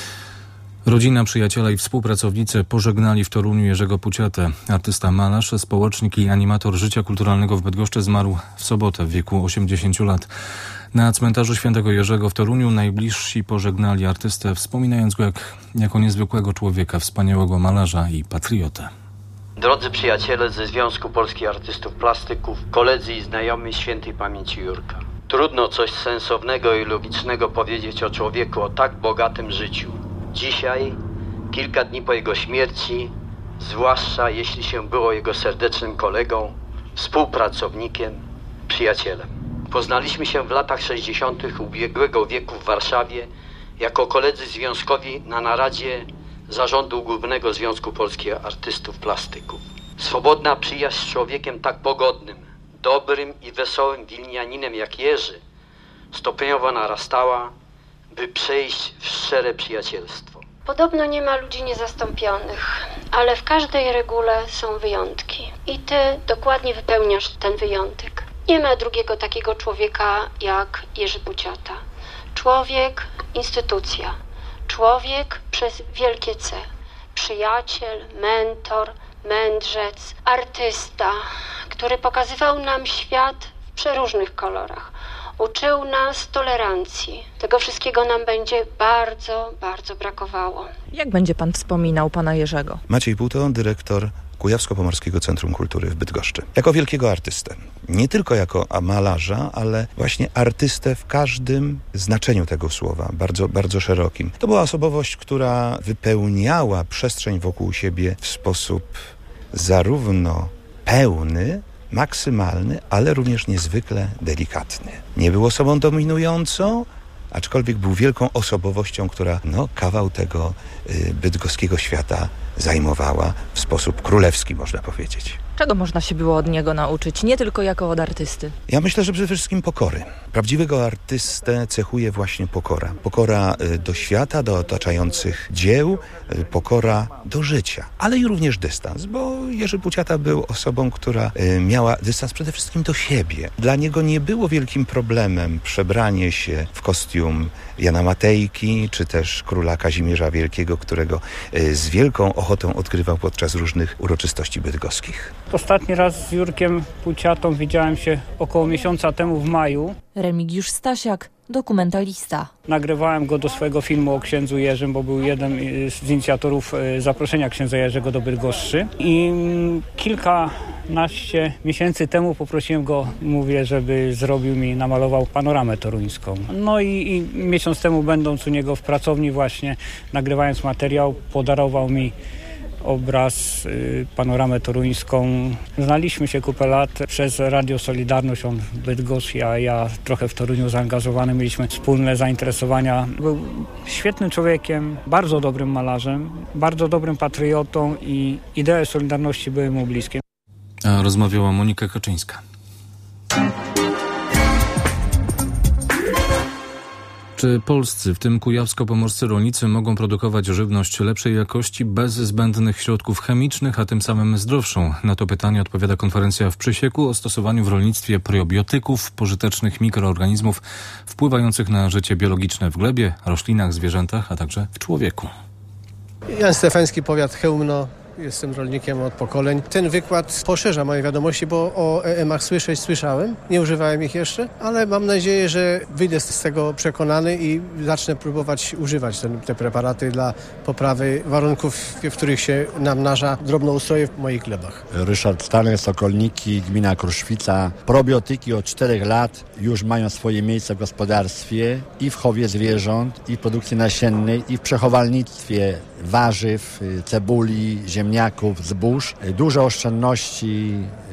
Rodzina, przyjaciele i współpracownicy pożegnali w Toruniu Jerzego Puciatę. Artysta, malarz, społecznik i animator życia kulturalnego w Bydgoszczy zmarł w sobotę w wieku osiemdziesięciu lat. Na cmentarzu Świętego Jerzego w Toruniu najbliżsi pożegnali artystę, wspominając go jak, jako niezwykłego człowieka, wspaniałego malarza i patriotę. Drodzy przyjaciele ze Związku Polskich Artystów Plastyków, koledzy i znajomi świętej pamięci Jurka. Trudno coś sensownego i logicznego powiedzieć o człowieku o tak bogatym życiu. Dzisiaj, kilka dni po jego śmierci, zwłaszcza jeśli się było jego serdecznym kolegą, współpracownikiem, przyjacielem. Poznaliśmy się w latach sześćdziesiątych ubiegłego wieku w Warszawie jako koledzy związkowi na naradzie Zarządu Głównego Związku Polskich Artystów Plastyków. Swobodna przyjaźń z człowiekiem tak pogodnym, dobrym i wesołym wilnianinem jak Jerzy stopniowo narastała, by przejść w szczere przyjacielstwo. Podobno nie ma ludzi niezastąpionych, ale w każdej regule są wyjątki. I ty dokładnie wypełniasz ten wyjątek. Nie ma drugiego takiego człowieka jak Jerzy Puciata. Człowiek, instytucja. Człowiek przez wielkie C. Przyjaciel, mentor, mędrzec, artysta, który pokazywał nam świat w przeróżnych kolorach. Uczył nas tolerancji. Tego wszystkiego nam będzie bardzo, bardzo brakowało. Jak będzie pan wspominał pana Jerzego? Maciej Puto, dyrektor Kujawsko-Pomorskiego Centrum Kultury w Bydgoszczy. Jako wielkiego artystę. Nie tylko jako malarza, ale właśnie artystę w każdym znaczeniu tego słowa, bardzo, bardzo szerokim. To była osobowość, która wypełniała przestrzeń wokół siebie w sposób zarówno pełny, maksymalny, ale również niezwykle delikatny. Nie był osobą dominującą, aczkolwiek był wielką osobowością, która no, kawał tego y, bydgoskiego świata zajmowała w sposób królewski, można powiedzieć. Czego można się było od niego nauczyć, nie tylko jako od artysty? Ja myślę, że przede wszystkim pokory. Prawdziwego artystę cechuje właśnie pokora. Pokora y, do świata, do otaczających dzieł, y, pokora do życia, ale i również dystans, bo Jerzy Puciata był osobą, która y, miała dystans przede wszystkim do siebie. Dla niego nie było wielkim problemem przebranie się w kostium Jana Matejki, czy też króla Kazimierza Wielkiego, którego y, z wielką ochotą odgrywał podczas różnych uroczystości bydgoskich. Ostatni raz z Jurkiem Puciatą widziałem się około miesiąca temu w maju. Remigiusz Stasiak, dokumentalista. Nagrywałem go do swojego filmu o księdzu Jerzym, bo był jeden z inicjatorów zaproszenia księdza Jerzego do Bydgoszczy. I kilkanaście miesięcy temu poprosiłem go, mówię, żeby zrobił mi, namalował panoramę toruńską. No i, i miesiąc temu, będąc u niego w pracowni właśnie, nagrywając materiał, podarował mi obraz, y, panoramę toruńską. Znaliśmy się kupę lat przez Radio Solidarność, on w Bydgoszczy, a ja trochę w Toruniu zaangażowany. Mieliśmy wspólne zainteresowania. Był świetnym człowiekiem, bardzo dobrym malarzem, bardzo dobrym patriotą i idee Solidarności były mu bliskie. A rozmawiała Monika Kaczyńska. Czy polscy, w tym kujawsko-pomorscy rolnicy, mogą produkować żywność lepszej jakości bez zbędnych środków chemicznych, a tym samym zdrowszą? Na to pytanie odpowiada konferencja w Przysieku o stosowaniu w rolnictwie probiotyków, pożytecznych mikroorganizmów wpływających na życie biologiczne w glebie, roślinach, zwierzętach, a także w człowieku. Jan Stefański, powiat Chełmno. jestem rolnikiem od pokoleń. Ten wykład poszerza moje wiadomości, bo o E M ach słyszeć słyszałem, nie używałem ich jeszcze, ale mam nadzieję, że wyjdę z tego przekonany i zacznę próbować używać ten, te preparaty dla poprawy warunków, w których się namnaża drobnoustroje w moich glebach. Ryszard Stanek, Sokolniki, gmina Kruszwica. Probiotyki od czterech lat już mają swoje miejsce w gospodarstwie i w chowie zwierząt, i w produkcji nasiennej, i w przechowalnictwie warzyw, cebuli, ziemniaków, zbóż. Duże oszczędności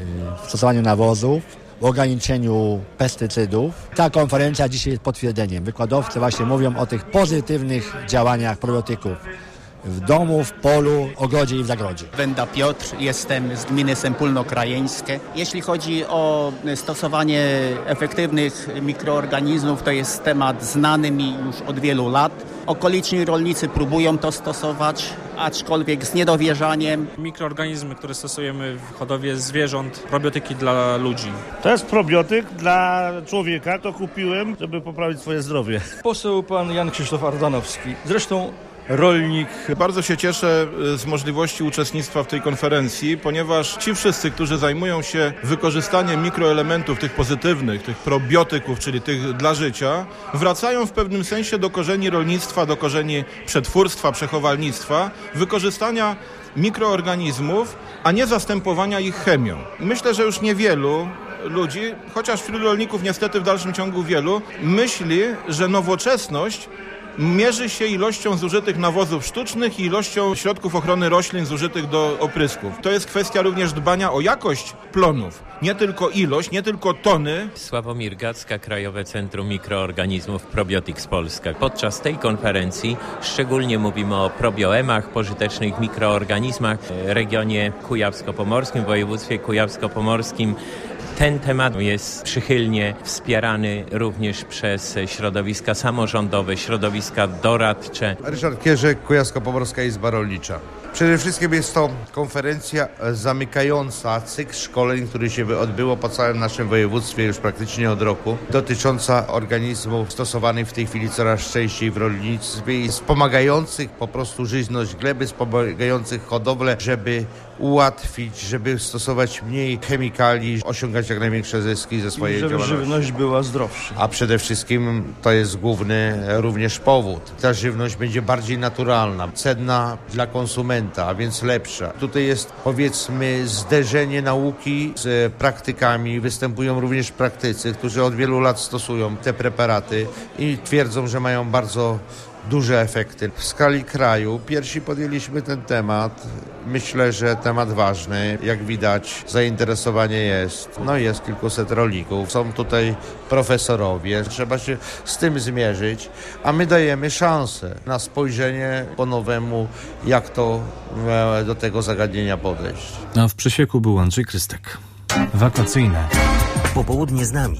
w stosowaniu nawozów, w ograniczeniu pestycydów. Ta konferencja dzisiaj jest potwierdzeniem. Wykładowcy właśnie mówią o tych pozytywnych działaniach probiotyków w domu, w polu, ogrodzie i w zagrodzie. Wenda Piotr, jestem z gminy Sępólno-Krajeńskie. Jeśli chodzi o stosowanie efektywnych mikroorganizmów, to jest temat znany mi już od wielu lat. Okoliczni rolnicy próbują to stosować, aczkolwiek z niedowierzaniem. Mikroorganizmy, które stosujemy w hodowli zwierząt, probiotyki dla ludzi. To jest probiotyk dla człowieka, to kupiłem, żeby poprawić swoje zdrowie. Poseł pan Jan Krzysztof Ardanowski, zresztą rolnik. Bardzo się cieszę z możliwości uczestnictwa w tej konferencji, ponieważ ci wszyscy, którzy zajmują się wykorzystaniem mikroelementów, tych pozytywnych, tych probiotyków, czyli tych dla życia, wracają w pewnym sensie do korzeni rolnictwa, do korzeni przetwórstwa, przechowalnictwa, wykorzystania mikroorganizmów, a nie zastępowania ich chemią. Myślę, że już niewielu ludzi, chociaż wśród rolników niestety w dalszym ciągu wielu, myśli, że nowoczesność mierzy się ilością zużytych nawozów sztucznych i ilością środków ochrony roślin zużytych do oprysków. To jest kwestia również dbania o jakość plonów, nie tylko ilość, nie tylko tony. Sławomir Gacka, Krajowe Centrum Mikroorganizmów Probiotics Polska. Podczas tej konferencji szczególnie mówimy o probioemach, pożytecznych mikroorganizmach w regionie kujawsko-pomorskim, w województwie kujawsko-pomorskim. Ten temat jest przychylnie wspierany również przez środowiska samorządowe, środowiska doradcze. Ryszard Kierzek, Kujawsko-Pomorska Izba Rolnicza. Przede wszystkim jest to konferencja zamykająca cykl szkoleń, który się odbyło po całym naszym województwie już praktycznie od roku, dotycząca organizmów stosowanych w tej chwili coraz częściej w rolnictwie i wspomagających po prostu żyźność gleby, wspomagających hodowlę, żeby ułatwić, żeby stosować mniej chemikali, osiągać jak największe zyski ze swojej żeby działalności. Żeby żywność była zdrowsza. A przede wszystkim to jest główny również powód. Ta żywność będzie bardziej naturalna, cenna dla konsumenta, a więc lepsza. Tutaj jest, powiedzmy, zderzenie nauki z praktykami. Występują również praktycy, którzy od wielu lat stosują te preparaty i twierdzą, że mają bardzo duże efekty. W skali kraju pierwsi podjęliśmy ten temat. Myślę, że temat ważny. Jak widać, zainteresowanie jest. No jest kilkuset rolników. Są tutaj profesorowie. Trzeba się z tym zmierzyć, a my dajemy szansę na spojrzenie po nowemu, jak to do tego zagadnienia podejść. A w Przesieku był Andrzej Krystek. Wakacyjne. Popołudnie z nami.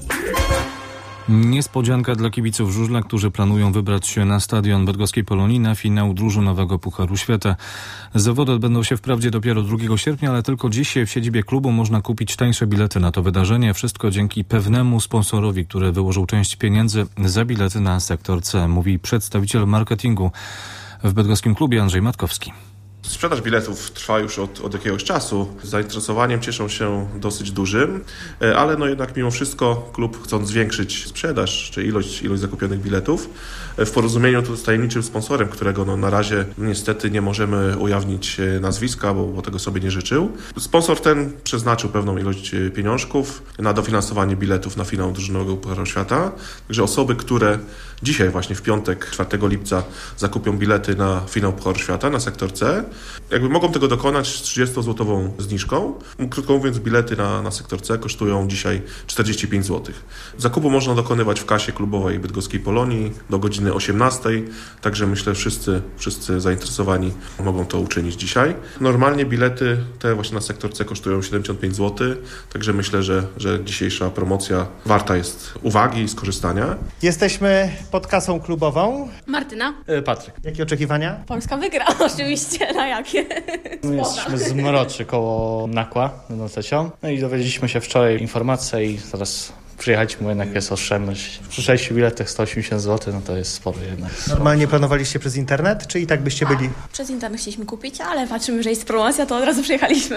Niespodzianka dla kibiców żużla, którzy planują wybrać się na stadion bydgoskiej Polonii na finał drużynowego Pucharu Świata. Zawody odbędą się wprawdzie dopiero drugiego sierpnia, ale tylko dziś w siedzibie klubu można kupić tańsze bilety na to wydarzenie. Wszystko dzięki pewnemu sponsorowi, który wyłożył część pieniędzy za bilety na sektor C, mówi przedstawiciel marketingu w bydgoskim klubie Andrzej Matkowski. Sprzedaż biletów trwa już od, od jakiegoś czasu. Z zainteresowaniem cieszą się dosyć dużym, ale no jednak mimo wszystko klub, chcąc zwiększyć sprzedaż czy ilość, ilość zakupionych biletów, w porozumieniu tu z tajemniczym sponsorem, którego no na razie niestety nie możemy ujawnić nazwiska, bo, bo tego sobie nie życzył. Sponsor ten przeznaczył pewną ilość pieniążków na dofinansowanie biletów na finał drużynowego Pucharu Świata. Także osoby, które dzisiaj właśnie w piątek, czwartego lipca zakupią bilety na finał Pucharu Świata na sektor C, jakby mogą tego dokonać z trzydziestozłotową zniżką. Krótko mówiąc, bilety na, na sektor C kosztują dzisiaj czterdzieści pięć złotych. Zakupu można dokonywać w kasie klubowej bydgoskiej Polonii do godziny osiemnastej, także myślę, wszyscy, wszyscy zainteresowani mogą to uczynić dzisiaj. Normalnie bilety te właśnie na sektor C kosztują siedemdziesiąt pięć złotych, także myślę, że, że dzisiejsza promocja warta jest uwagi i skorzystania. Jesteśmy pod kasą klubową. Martyna. Patryk. Jakie oczekiwania? Polska wygra, oczywiście. Na jakie? My jesteśmy z Mroczy koło Nakła, no i dowiedzieliśmy się wczoraj informację i zaraz przyjechaliśmy, bo jednak jest oszczędność. Przy sześciu biletach sto osiemdziesiąt złotych, no to jest sporo jednak. Normalnie planowaliście przez internet, czy i tak byście byli? Przez internet chcieliśmy kupić, ale patrzymy, że jest promocja, to od razu przyjechaliśmy.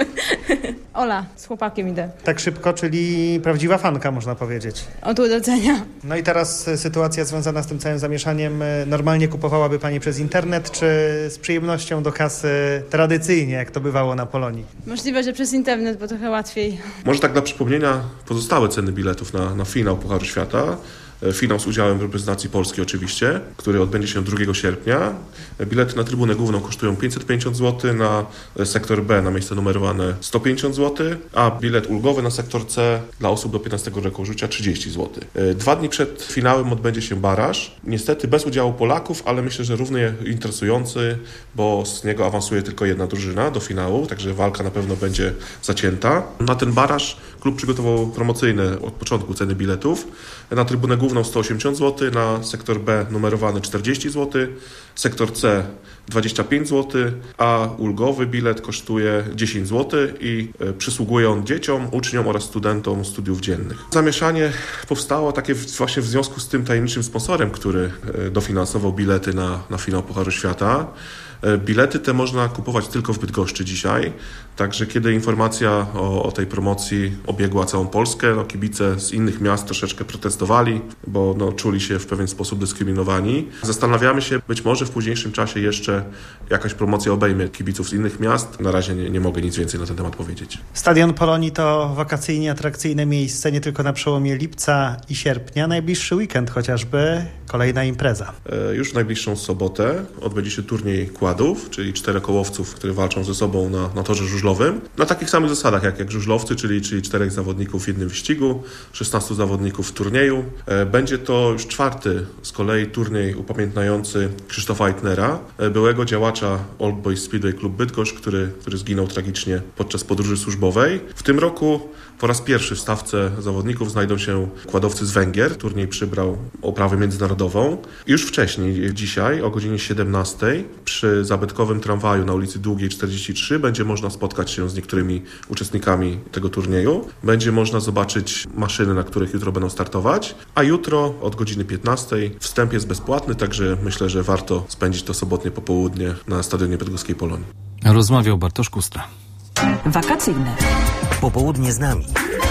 Ola, z chłopakiem idę. Tak szybko, czyli prawdziwa fanka, można powiedzieć. Od urodzenia. No i teraz sytuacja związana z tym całym zamieszaniem. Normalnie kupowałaby Pani przez internet, czy z przyjemnością do kasy tradycyjnie, jak to bywało na Polonii? Możliwe, że przez internet, bo trochę łatwiej. Może tak dla przypomnienia pozostałe ceny biletów na, na finał Pucharu Świata. Finał z udziałem reprezentacji Polski oczywiście, który odbędzie się drugiego sierpnia. Bilety na trybunę główną kosztują pięćset pięćdziesiąt złotych, na sektor B, na miejsce numerowane sto pięćdziesiąt złotych, a bilet ulgowy na sektor C dla osób do piętnastego roku życia trzydzieści złotych. Dwa dni przed finałem odbędzie się baraż. Niestety bez udziału Polaków, ale myślę, że równie interesujący, bo z niego awansuje tylko jedna drużyna do finału, także walka na pewno będzie zacięta. Na ten baraż klub przygotował promocyjne od początku ceny biletów. Na trybunę główną sto osiemdziesiąt złotych, na sektor B numerowany czterdzieści złotych, sektor C dwadzieścia pięć złotych, a ulgowy bilet kosztuje dziesięć złotych i przysługuje on dzieciom, uczniom oraz studentom studiów dziennych. Zamieszanie powstało takie właśnie w związku z tym tajemniczym sponsorem, który dofinansował bilety na, na finał Pucharu Świata. Bilety te można kupować tylko w Bydgoszczy dzisiaj, także kiedy informacja o, o tej promocji obiegła całą Polskę, no kibice z innych miast troszeczkę protestowali, bo no, czuli się w pewien sposób dyskryminowani. Zastanawiamy się, być może w późniejszym czasie jeszcze jakaś promocja obejmie kibiców z innych miast. Na razie nie, nie mogę nic więcej na ten temat powiedzieć. Stadion Polonii to wakacyjnie atrakcyjne miejsce, nie tylko na przełomie lipca i sierpnia. Najbliższy weekend chociażby, kolejna impreza. E, już w najbliższą sobotę odbędzie się turniej kładów, czyli czterokołowców, które walczą ze sobą na, na torze żużlowym. Na takich samych zasadach jak, jak żużlowcy, czyli, czyli czterech zawodników w jednym wyścigu, szesnastu zawodników w turnieju. E, będzie to już czwarty z kolei turniej upamiętniający Krzysztofa Eitnera, e, byłego działacza Old Boys Speedway Club Bydgoszcz, który, który zginął tragicznie podczas podróży służbowej. W tym roku po raz pierwszy w stawce zawodników znajdą się kładowcy z Węgier. Turniej przybrał oprawę międzynarodową. Już wcześniej, dzisiaj o godzinie siedemnastej przy zabytkowym tramwaju na ulicy Długiej czterdzieści trzy będzie można spotkać się z niektórymi uczestnikami tego turnieju. Będzie można zobaczyć maszyny, na których jutro będą startować, a jutro od godziny piętnastej wstęp jest bezpłatny, także myślę, że warto spędzić to sobotnie popołudnie na stadionie bydgoskiej Polonii. Rozmawiał Bartosz Kustra. Wakacyjne. Popołudnie z nami.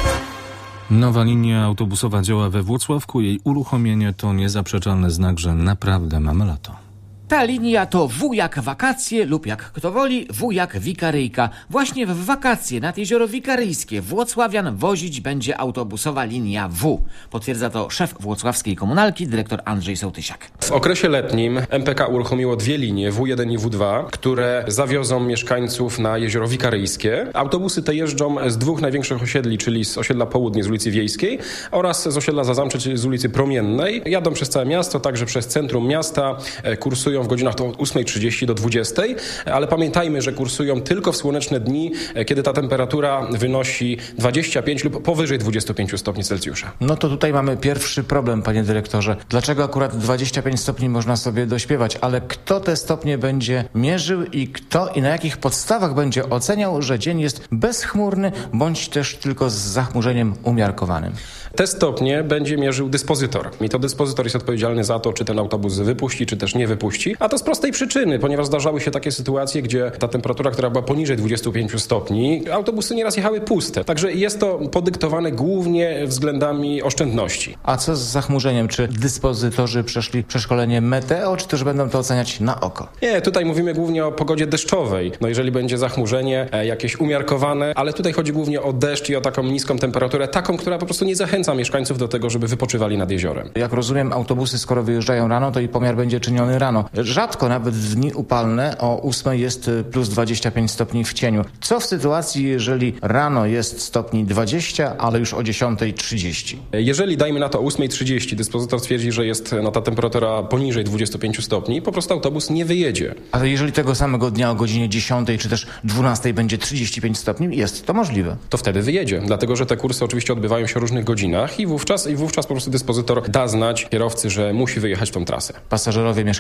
Nowa linia autobusowa działa we Włocławku. Jej uruchomienie to niezaprzeczalny znak, że naprawdę mamy lato. Ta linia to W jak wakacje lub jak kto woli, W jak wikaryjka. Właśnie w wakacje nad Jezioro Wikaryjskie włocławian wozić będzie autobusowa linia W. Potwierdza to szef włocławskiej komunalki, dyrektor Andrzej Sołtysiak. W okresie letnim M P K uruchomiło dwie linie, W jeden i W dwa, które zawiozą mieszkańców na Jezioro Wikaryjskie. Autobusy te jeżdżą z dwóch największych osiedli, czyli z osiedla Południe z ulicy Wiejskiej oraz z osiedla Zazamcze, czyli z ulicy Promiennej. Jadą przez całe miasto, także przez centrum miasta, kursują w godzinach od ósmej trzydzieści do dwudziestej, ale pamiętajmy, że kursują tylko w słoneczne dni, kiedy ta temperatura wynosi dwadzieścia pięć lub powyżej dwudziestu pięciu stopni Celsjusza. No to tutaj mamy pierwszy problem, panie dyrektorze. Dlaczego akurat dwadzieścia pięć stopni można sobie dośpiewać, ale kto te stopnie będzie mierzył i kto i na jakich podstawach będzie oceniał, że dzień jest bezchmurny, bądź też tylko z zachmurzeniem umiarkowanym? Te stopnie będzie mierzył dyspozytor. I to dyspozytor jest odpowiedzialny za to, czy ten autobus wypuści, czy też nie wypuści. A to z prostej przyczyny, ponieważ zdarzały się takie sytuacje, gdzie ta temperatura, która była poniżej dwudziestu pięciu stopni, autobusy nieraz jechały puste. Także jest to podyktowane głównie względami oszczędności. A co z zachmurzeniem? Czy dyspozytorzy przeszli przeszkolenie meteo, czy też będą to oceniać na oko? Nie, tutaj mówimy głównie o pogodzie deszczowej. No jeżeli będzie zachmurzenie jakieś umiarkowane, ale tutaj chodzi głównie o deszcz i o taką niską temperaturę, taką, która po prostu nie zachęca mieszkańców do tego, żeby wypoczywali nad jeziorem. Jak rozumiem, autobusy skoro wyjeżdżają rano, to i pomiar będzie czyniony rano. Rzadko nawet w dni upalne o ósmej jest plus dwadzieścia pięć stopni w cieniu. Co w sytuacji, jeżeli rano jest stopni dwadzieścia, ale już o dziesiątej trzydzieści? Jeżeli, dajmy na to o ósmej trzydzieści, dyspozytor twierdzi, że jest no, ta temperatura poniżej dwudziestu pięciu stopni, po prostu autobus nie wyjedzie. Ale jeżeli tego samego dnia o godzinie dziesiątej czy też dwunastej będzie trzydzieści pięć stopni, jest to możliwe. To wtedy wyjedzie, dlatego że te kursy oczywiście odbywają się o różnych godzinach i wówczas, i wówczas po prostu dyspozytor da znać kierowcy, że musi wyjechać w tą trasę. Pasażerowie, mieszkańcy będą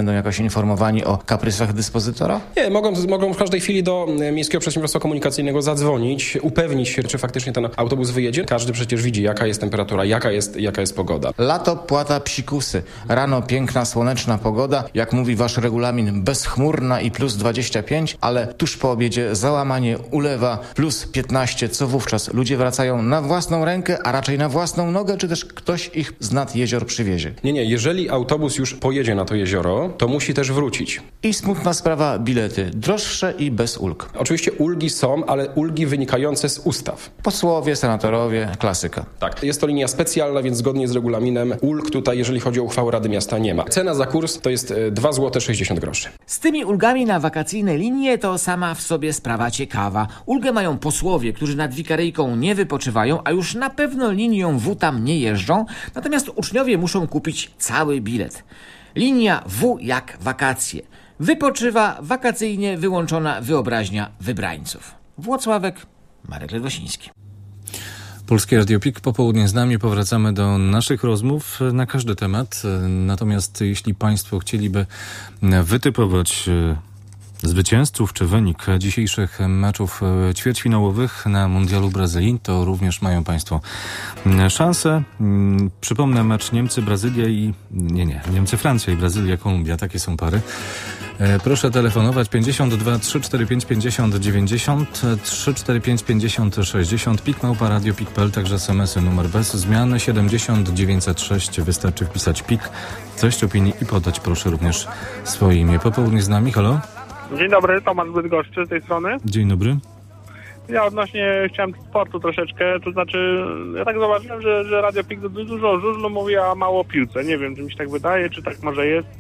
będą jakoś informowani o kaprysach dyspozytora? Nie, mogą, mogą w każdej chwili do Miejskiego Przedsiębiorstwa Komunikacyjnego zadzwonić, upewnić się, czy faktycznie ten autobus wyjedzie. Każdy przecież widzi, jaka jest temperatura, jaka jest, jaka jest pogoda. Lato płata psikusy. Rano piękna, słoneczna pogoda. Jak mówi wasz regulamin, bezchmurna i plus dwadzieścia pięć, ale tuż po obiedzie załamanie, ulewa, plus piętnaście. Co wówczas? Ludzie wracają na własną rękę, a raczej na własną nogę, czy też ktoś ich z nad jezior przywiezie? Nie, nie. Jeżeli autobus już pojedzie na to jezioro, to musi też wrócić. I smutna sprawa, bilety. Droższe i bez ulg. Oczywiście ulgi są, ale ulgi wynikające z ustaw. Posłowie, senatorowie, klasyka. Tak. Jest to linia specjalna, więc zgodnie z regulaminem ulg tutaj, jeżeli chodzi o uchwałę Rady Miasta, nie ma. Cena za kurs to jest dwa złote sześćdziesiąt groszy. Z tymi ulgami na wakacyjne linie to sama w sobie sprawa ciekawa. Ulgę mają posłowie, którzy nad Wikaryjką nie wypoczywają, a już na pewno linią W tam nie jeżdżą, natomiast uczniowie muszą kupić cały bilet. Linia W jak wakacje. Wypoczywa wakacyjnie wyłączona wyobraźnia wybrańców. Włocławek, Marek Ledosiński. Polskie Radio Pik, popołudnie z nami. Powracamy do naszych rozmów na każdy temat. Natomiast jeśli państwo chcieliby wytypować zwycięzców czy wynik dzisiejszych meczów ćwierćfinałowych na Mundialu Brazylii, to również mają państwo szansę. Przypomnę mecz Niemcy-Brazylia i... Nie, nie. Niemcy-Francja i Brazylia-Kolumbia. Takie są pary. Proszę telefonować pięćdziesiąt dwa trzysta czterdzieści pięć pięćdziesiąt dziewięćdziesiąt, trzysta czterdzieści pięć pięćdziesiąt sześćdziesiąt, pik małpa radio pik kropka p l, także es em esy numer bez zmiany siedemdziesiąt dziewięćset sześć. Wystarczy wpisać pik, treść opinii i podać proszę również swoje imię. Popołudnie z nami, halo? Dzień dobry, Tomasz z Bydgoszczy z tej strony. Dzień dobry. Ja odnośnie chciałem sportu troszeczkę, to znaczy ja tak zauważyłem, że, że Radio Pik dużo o żużlu mówi, a mało o piłce. Nie wiem, czy mi się tak wydaje, czy tak może jest.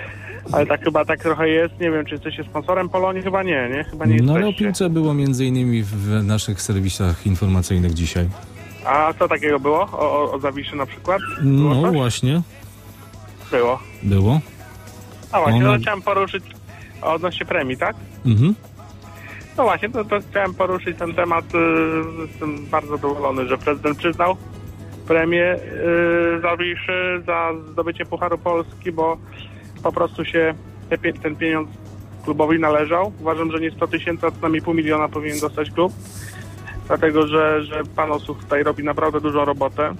Ale tak chyba tak trochę jest. Nie wiem, czy jesteście sponsorem Polonii? Chyba nie, nie? Chyba nie No jesteście. ale o piłce było między innymi w naszych serwisach informacyjnych dzisiaj. A co takiego było? O, o, o Zawiszy na przykład? Było no coś? właśnie. Było. Było. A właśnie, Ona... no, chciałem poruszyć odnośnie premii, tak? Mhm. No właśnie, to, to chciałem poruszyć ten temat. Yy, jestem bardzo zadowolony, że prezydent przyznał premię yy, Zawiszy za zdobycie Pucharu Polski, bo po prostu się te, ten pieniądz klubowi należał. Uważam, że nie sto tysięcy, a co najmniej pół miliona powinien dostać klub. Dlatego, że, że pan Osuch tutaj robi naprawdę dużą robotę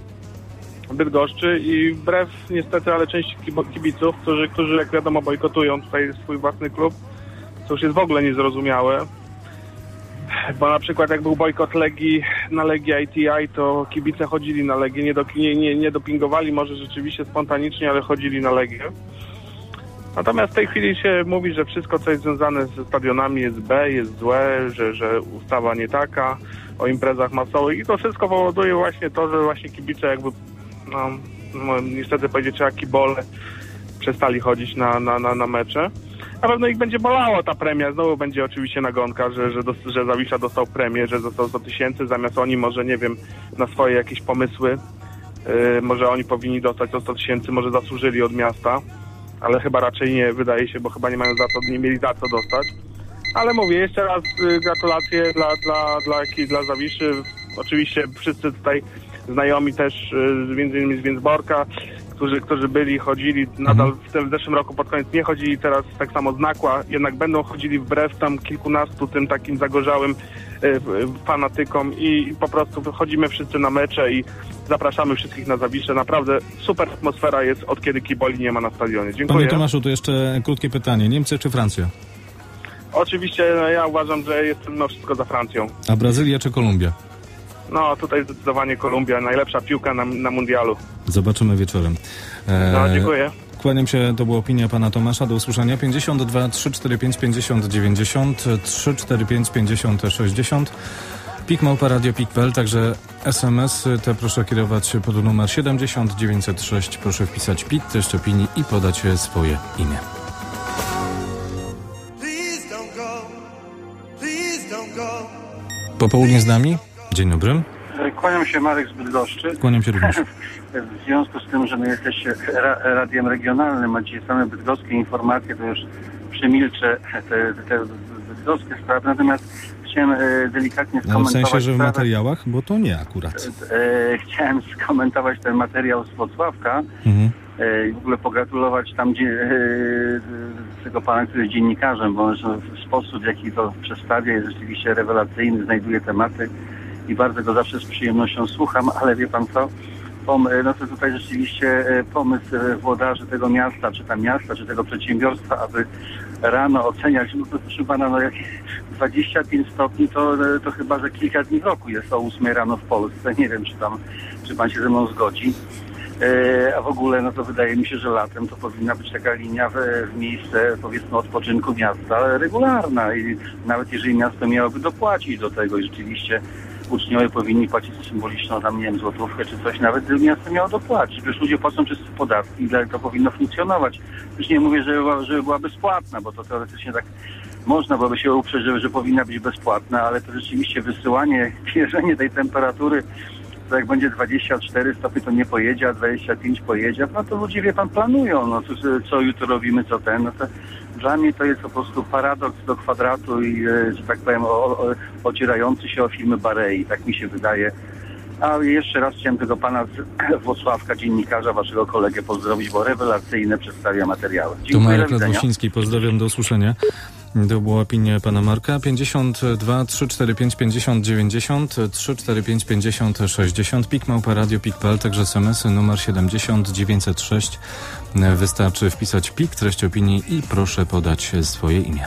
w Bydgoszczy i wbrew niestety, ale części kibiców, którzy, którzy jak wiadomo bojkotują tutaj swój własny klub, co już jest w ogóle niezrozumiałe. Bo na przykład jak był bojkot Legii na Legię I T I, to kibice chodzili na Legię, nie, do, nie, nie, nie dopingowali może rzeczywiście spontanicznie, ale chodzili na Legię. Natomiast w tej chwili się mówi, że wszystko, co jest związane ze stadionami jest B, jest złe, że, że ustawa nie taka, o imprezach masowych i to wszystko powoduje właśnie to, że właśnie kibice jakby, no, no niestety powiedzieć trzeba, kibole przestali chodzić na, na, na, na mecze. Na pewno ich będzie bolała ta premia, znowu będzie oczywiście nagonka, że, że, dos, że Zawisza dostał premię, że dostał sto tysięcy, zamiast oni może, nie wiem, na swoje jakieś pomysły, yy, może oni powinni dostać o sto tysięcy, może zasłużyli od miasta. Ale chyba raczej nie, wydaje się, bo chyba nie mają za to, nie mieli za co dostać. Ale mówię, jeszcze raz y, gratulacje dla, dla, dla, dla Zawiszy. Oczywiście wszyscy tutaj znajomi też, y, między innymi z Więcborka, którzy, którzy byli, chodzili, nadal w tym w zeszłym roku pod koniec nie chodzili, teraz tak samo z Nakła, jednak będą chodzili wbrew tam kilkunastu tym takim zagorzałym y, fanatykom i, i po prostu chodzimy wszyscy na mecze i zapraszamy wszystkich na Zawiszę. Naprawdę super atmosfera jest, od kiedy kiboli nie ma na stadionie. Dziękuję. Panie Tomaszu, to jeszcze krótkie pytanie. Niemcy czy Francja? Oczywiście no, ja uważam, że jestem no wszystko za Francją. A Brazylia czy Kolumbia? No tutaj zdecydowanie Kolumbia. Najlepsza piłka na, na mundialu. Zobaczymy wieczorem. E... No, dziękuję. Kłaniam się, to była opinia pana Tomasza. Do usłyszenia. pięćdziesiąt dwa trzysta czterdzieści pięć pięćdziesiąt dziewięćdziesiąt, trzysta czterdzieści pięć pięćdziesiąt sześćdziesiąt. pik małpa radio pik kropka p l, także es em esy te proszę kierować pod numer siedemdziesiąt dziewięćset sześć. Proszę wpisać pik, treść opinii i podać swoje imię. Popołudnie z nami. Dzień dobry. Kłaniam się, Marek z Bydgoszczy. Kłaniam się również. W związku z tym, że my jesteście ra- radiem regionalnym, a dzisiaj same bydgoskie informacje, to już przemilczę te, te bydgoskie sprawy. Natomiast chciałem e, delikatnie skomentować... No w sensie, że w sprawę. materiałach? Bo to nie akurat. E, chciałem skomentować ten materiał z Włocławka, Mhm. i w ogóle pogratulować tam gdzie, tego pana, który jest dziennikarzem, bo sposób, w jaki to przedstawia, jest rzeczywiście rewelacyjny, znajduje tematy i bardzo go zawsze z przyjemnością słucham, ale wie pan co? Pom- no to tutaj rzeczywiście pomysł włodarzy tego miasta, czy tam miasta, czy tego przedsiębiorstwa, aby rano oceniać, no to proszę pana, no jak dwadzieścia pięć stopni, to, to chyba, że kilka dni w roku jest o ósmej rano w Polsce. Nie wiem, czy tam, czy pan się ze mną zgodzi. E, a w ogóle, no to wydaje mi się, że latem to powinna być taka linia w, w miejsce, powiedzmy, odpoczynku miasta regularna i nawet jeżeli miasto miałoby dopłacić do tego i rzeczywiście uczniowie powinni płacić symboliczną tam, nie wiem, złotówkę czy coś, nawet gdyby miasto miało dopłacić. Przecież ludzie płacą wszyscy podatki i to powinno funkcjonować. Już nie mówię, żeby była, żeby była bezpłatna, bo to teoretycznie tak można byłoby się uprzeć, że, że powinna być bezpłatna, ale to rzeczywiście wysyłanie, mierzenie tej temperatury, to jak będzie dwadzieścia cztery stopnie, to nie pojedzie, a dwadzieścia pięć pojedzie, no to ludzie, wie pan, planują, no co, co jutro robimy, co ten, no to dla mnie to jest po prostu paradoks do kwadratu i, że tak powiem, o, o, ocierający się o filmy Barei, tak mi się wydaje. A jeszcze raz chciałem tego pana z Włocławka, dziennikarza, waszego kolegę pozdrowić, bo rewelacyjne przedstawia materiały. To Dziękuję, Marek do widzenia. Ladwosiński, pozdrawiam, do usłyszenia. To była opinia pana Marka. pięćdziesiąt dwa trzy cztery pięć pięćdziesiąt dziewięćdziesiąt, trzy cztery pięć pięćdziesiąt sześćdziesiąt, pik małpa radio, pik kropka p l, także es em esy numer siedemdziesiąt dziewięćset sześć. Wystarczy wpisać pik, treść opinii i proszę podać swoje imię.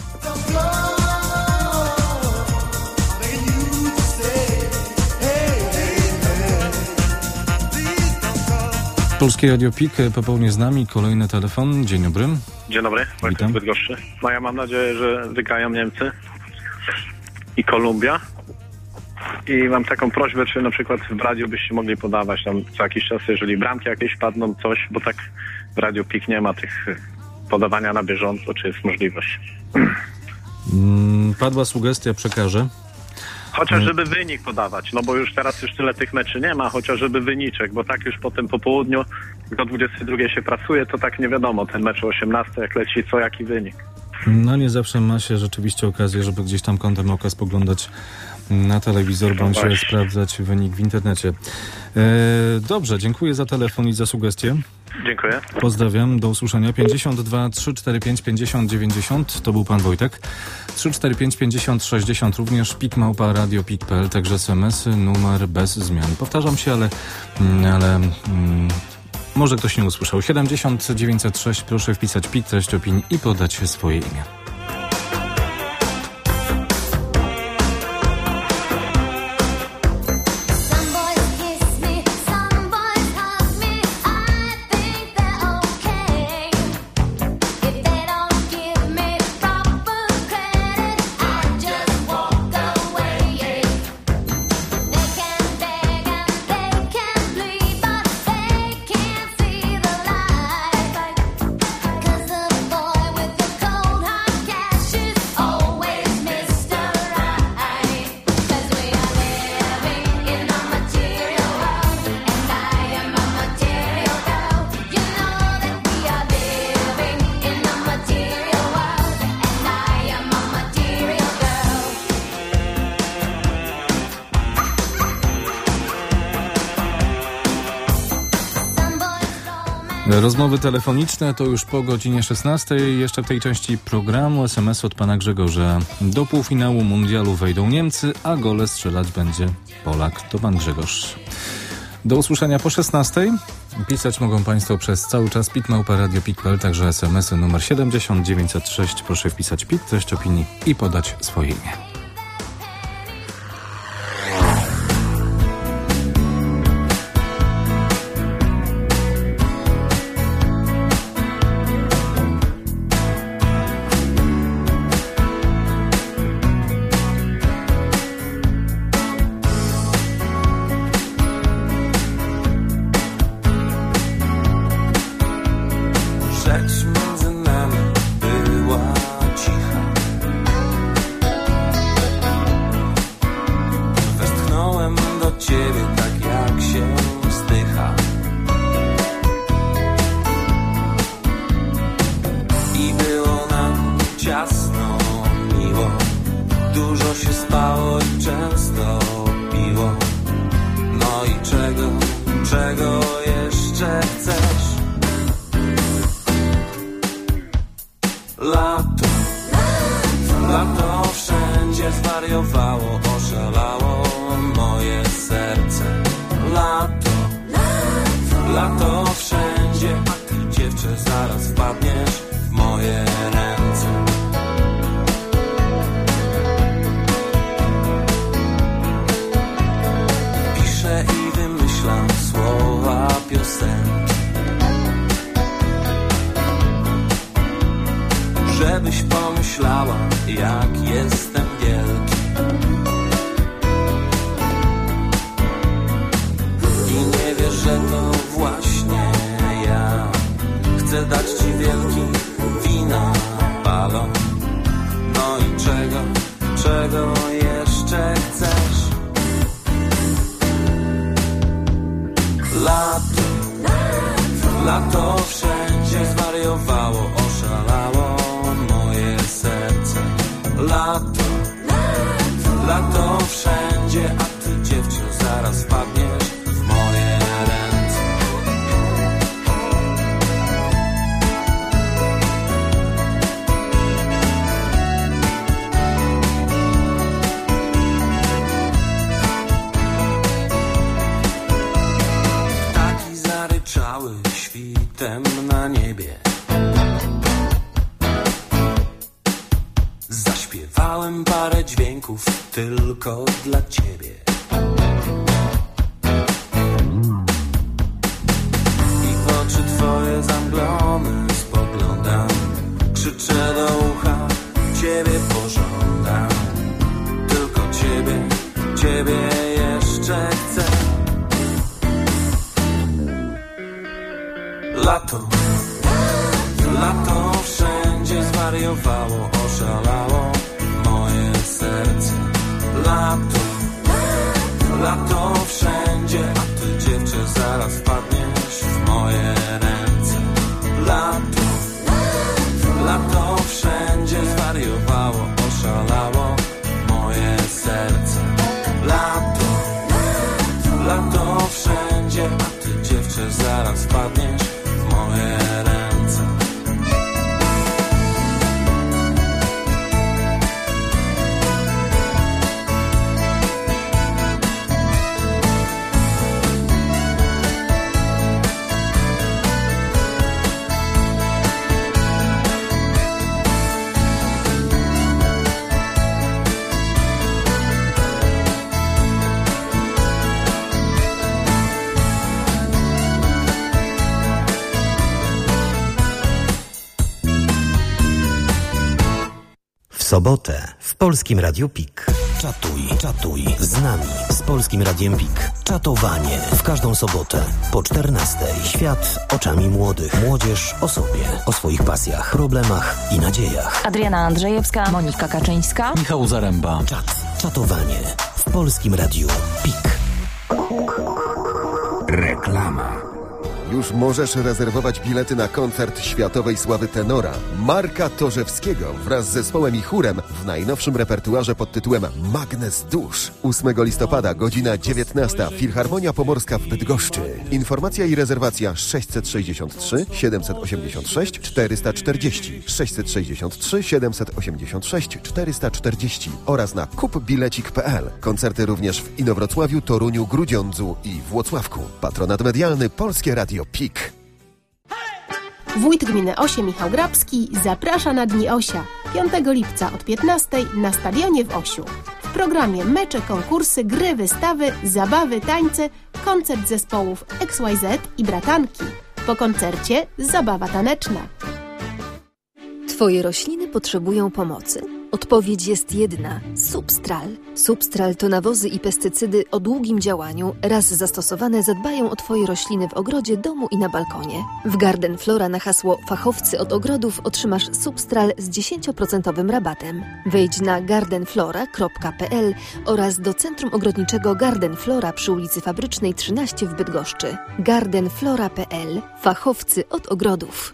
Polskie Radio Pik popełnie z nami. Kolejny telefon. Dzień dobry. Dzień dobry, Wojtek z Bydgoszczy. No ja mam nadzieję, że wygrają Niemcy i Kolumbia. I mam taką prośbę, czy na przykład w radiu byście mogli podawać tam co jakiś czas, jeżeli bramki jakieś padną, coś, bo tak w Radio Pik nie ma tych podawania na bieżąco, czy jest możliwość. Mm, padła sugestia, przekażę. Chociaż żeby wynik podawać, no bo już teraz już tyle tych meczy nie ma, chociaż żeby wyniczek, bo tak już potem po południu do dwudziestej drugiej się pracuje, to tak nie wiadomo, ten mecz o osiemnastej jak leci, co jaki wynik. No nie zawsze ma się rzeczywiście okazję, żeby gdzieś tam kątem oka spoglądać na telewizor, no bądź właśnie. sprawdzać wynik w internecie. E, dobrze, dziękuję za telefon i za sugestię. Dziękuję. Pozdrawiam, do usłyszenia. pięćdziesiąt dwa trzy cztery pięć pięćdziesiąt dziewięćdziesiąt, to był pan Wojtek. trzy cztery pięć pięćdziesiąt sześćdziesiąt, również pik małpa radio pik kropka p l, także es em esy, numer bez zmian. Powtarzam się, ale, ale mm, może ktoś nie usłyszał. siedemdziesiąt dziewięćset sześć, proszę wpisać pik, treść opinii i podać swoje imię. Rozmowy telefoniczne to już po godzinie szesnastej. Jeszcze w tej części programu es em es od pana Grzegorza. Do półfinału mundialu wejdą Niemcy, a gole strzelać będzie Polak. To pan Grzegorz. Do usłyszenia po szesnastej. Pisać mogą państwo przez cały czas pik małpa radio pik kropka p l, także es em esy numer siedemdziesiąt dziewięćset sześć. Proszę wpisać pik, treść opinii i podać swoje imię. Rzecz między nami była cicha. oszalało moje serce. Lato, lato, lato wszędzie, a ty dziewczę zaraz wpadniesz w moje ręce. Piszę i wymyślam słowa piosenki, żebyś pomyślała, jak jestem wielki. I nie wiesz, że to właśnie ja chcę dać ci wielki wina balon. No i czego, czego jeszcze chcesz? Lato, lato wszędzie zwariowało, oszalało moje serce. Lato, lato wszędzie, a ty dziewczę zaraz padniesz w moje ręce. Ptaki zaryczały świtem na niebie. Zaśpiewałem parę dźwięków tylko dla ciebie. I w oczy twoje zamglone spoglądam, krzyczę do ucha, ciebie pożądam. Tylko ciebie, ciebie jeszcze chcę. Lato, lato wszędzie zwariowało, oszalało moje serce. Lato, lato wszędzie, a ty dziewczę zaraz wpadniesz w moje ręce. Lato, lato wszędzie zwariowało, oszalało moje serce. Lato, lato wszędzie, a ty dziewczę zaraz wpadniesz w moje ręce. W sobotę w Polskim Radiu Pik. Czatuj, czatuj z nami, z Polskim Radiem Pik. Czatowanie w każdą sobotę po czternastej. Świat oczami młodych. Młodzież o sobie, o swoich pasjach, problemach i nadziejach. Adriana Andrzejewska, Monika Kaczyńska, Michał Zaręba. Czat, czatowanie w Polskim Radiu Pik. Reklama. Już możesz rezerwować bilety na koncert światowej sławy tenora Marka Torzewskiego wraz z zespołem i chórem w najnowszym repertuarze pod tytułem Magnes Dusz. ósmego listopada, godzina dziewiętnasta, Filharmonia Pomorska w Bydgoszczy. Informacja i rezerwacja sześćset sześćdziesiąt trzy siedemset osiemdziesiąt sześć czterysta czterdzieści, sześćset sześćdziesiąt trzy siedemset osiemdziesiąt sześć czterysta czterdzieści oraz na kupbilecik kropka p l. Koncerty również w Inowrocławiu, Toruniu, Grudziądzu i Włocławku. Patronat medialny Polskie Radio Pik. Wójt gminy Osie Michał Grabski zaprasza na Dni Osia piątego lipca od piętnastej na stadionie w Osiu. W programie mecze, konkursy, gry, wystawy, zabawy, tańce, koncert zespołów X Y Z i Bratanki. Po koncercie zabawa taneczna. Twoje rośliny potrzebują pomocy. Odpowiedź jest jedna. Substral. Substral to nawozy i pestycydy o długim działaniu. Raz zastosowane zadbają o Twoje rośliny w ogrodzie, domu i na balkonie. W Garden Flora na hasło Fachowcy od ogrodów otrzymasz Substral z dziesięć procent rabatem. Wejdź na garden flora kropka p l oraz do Centrum Ogrodniczego Garden Flora przy ulicy Fabrycznej trzynaście w Bydgoszczy. garden flora kropka p l. Fachowcy od ogrodów.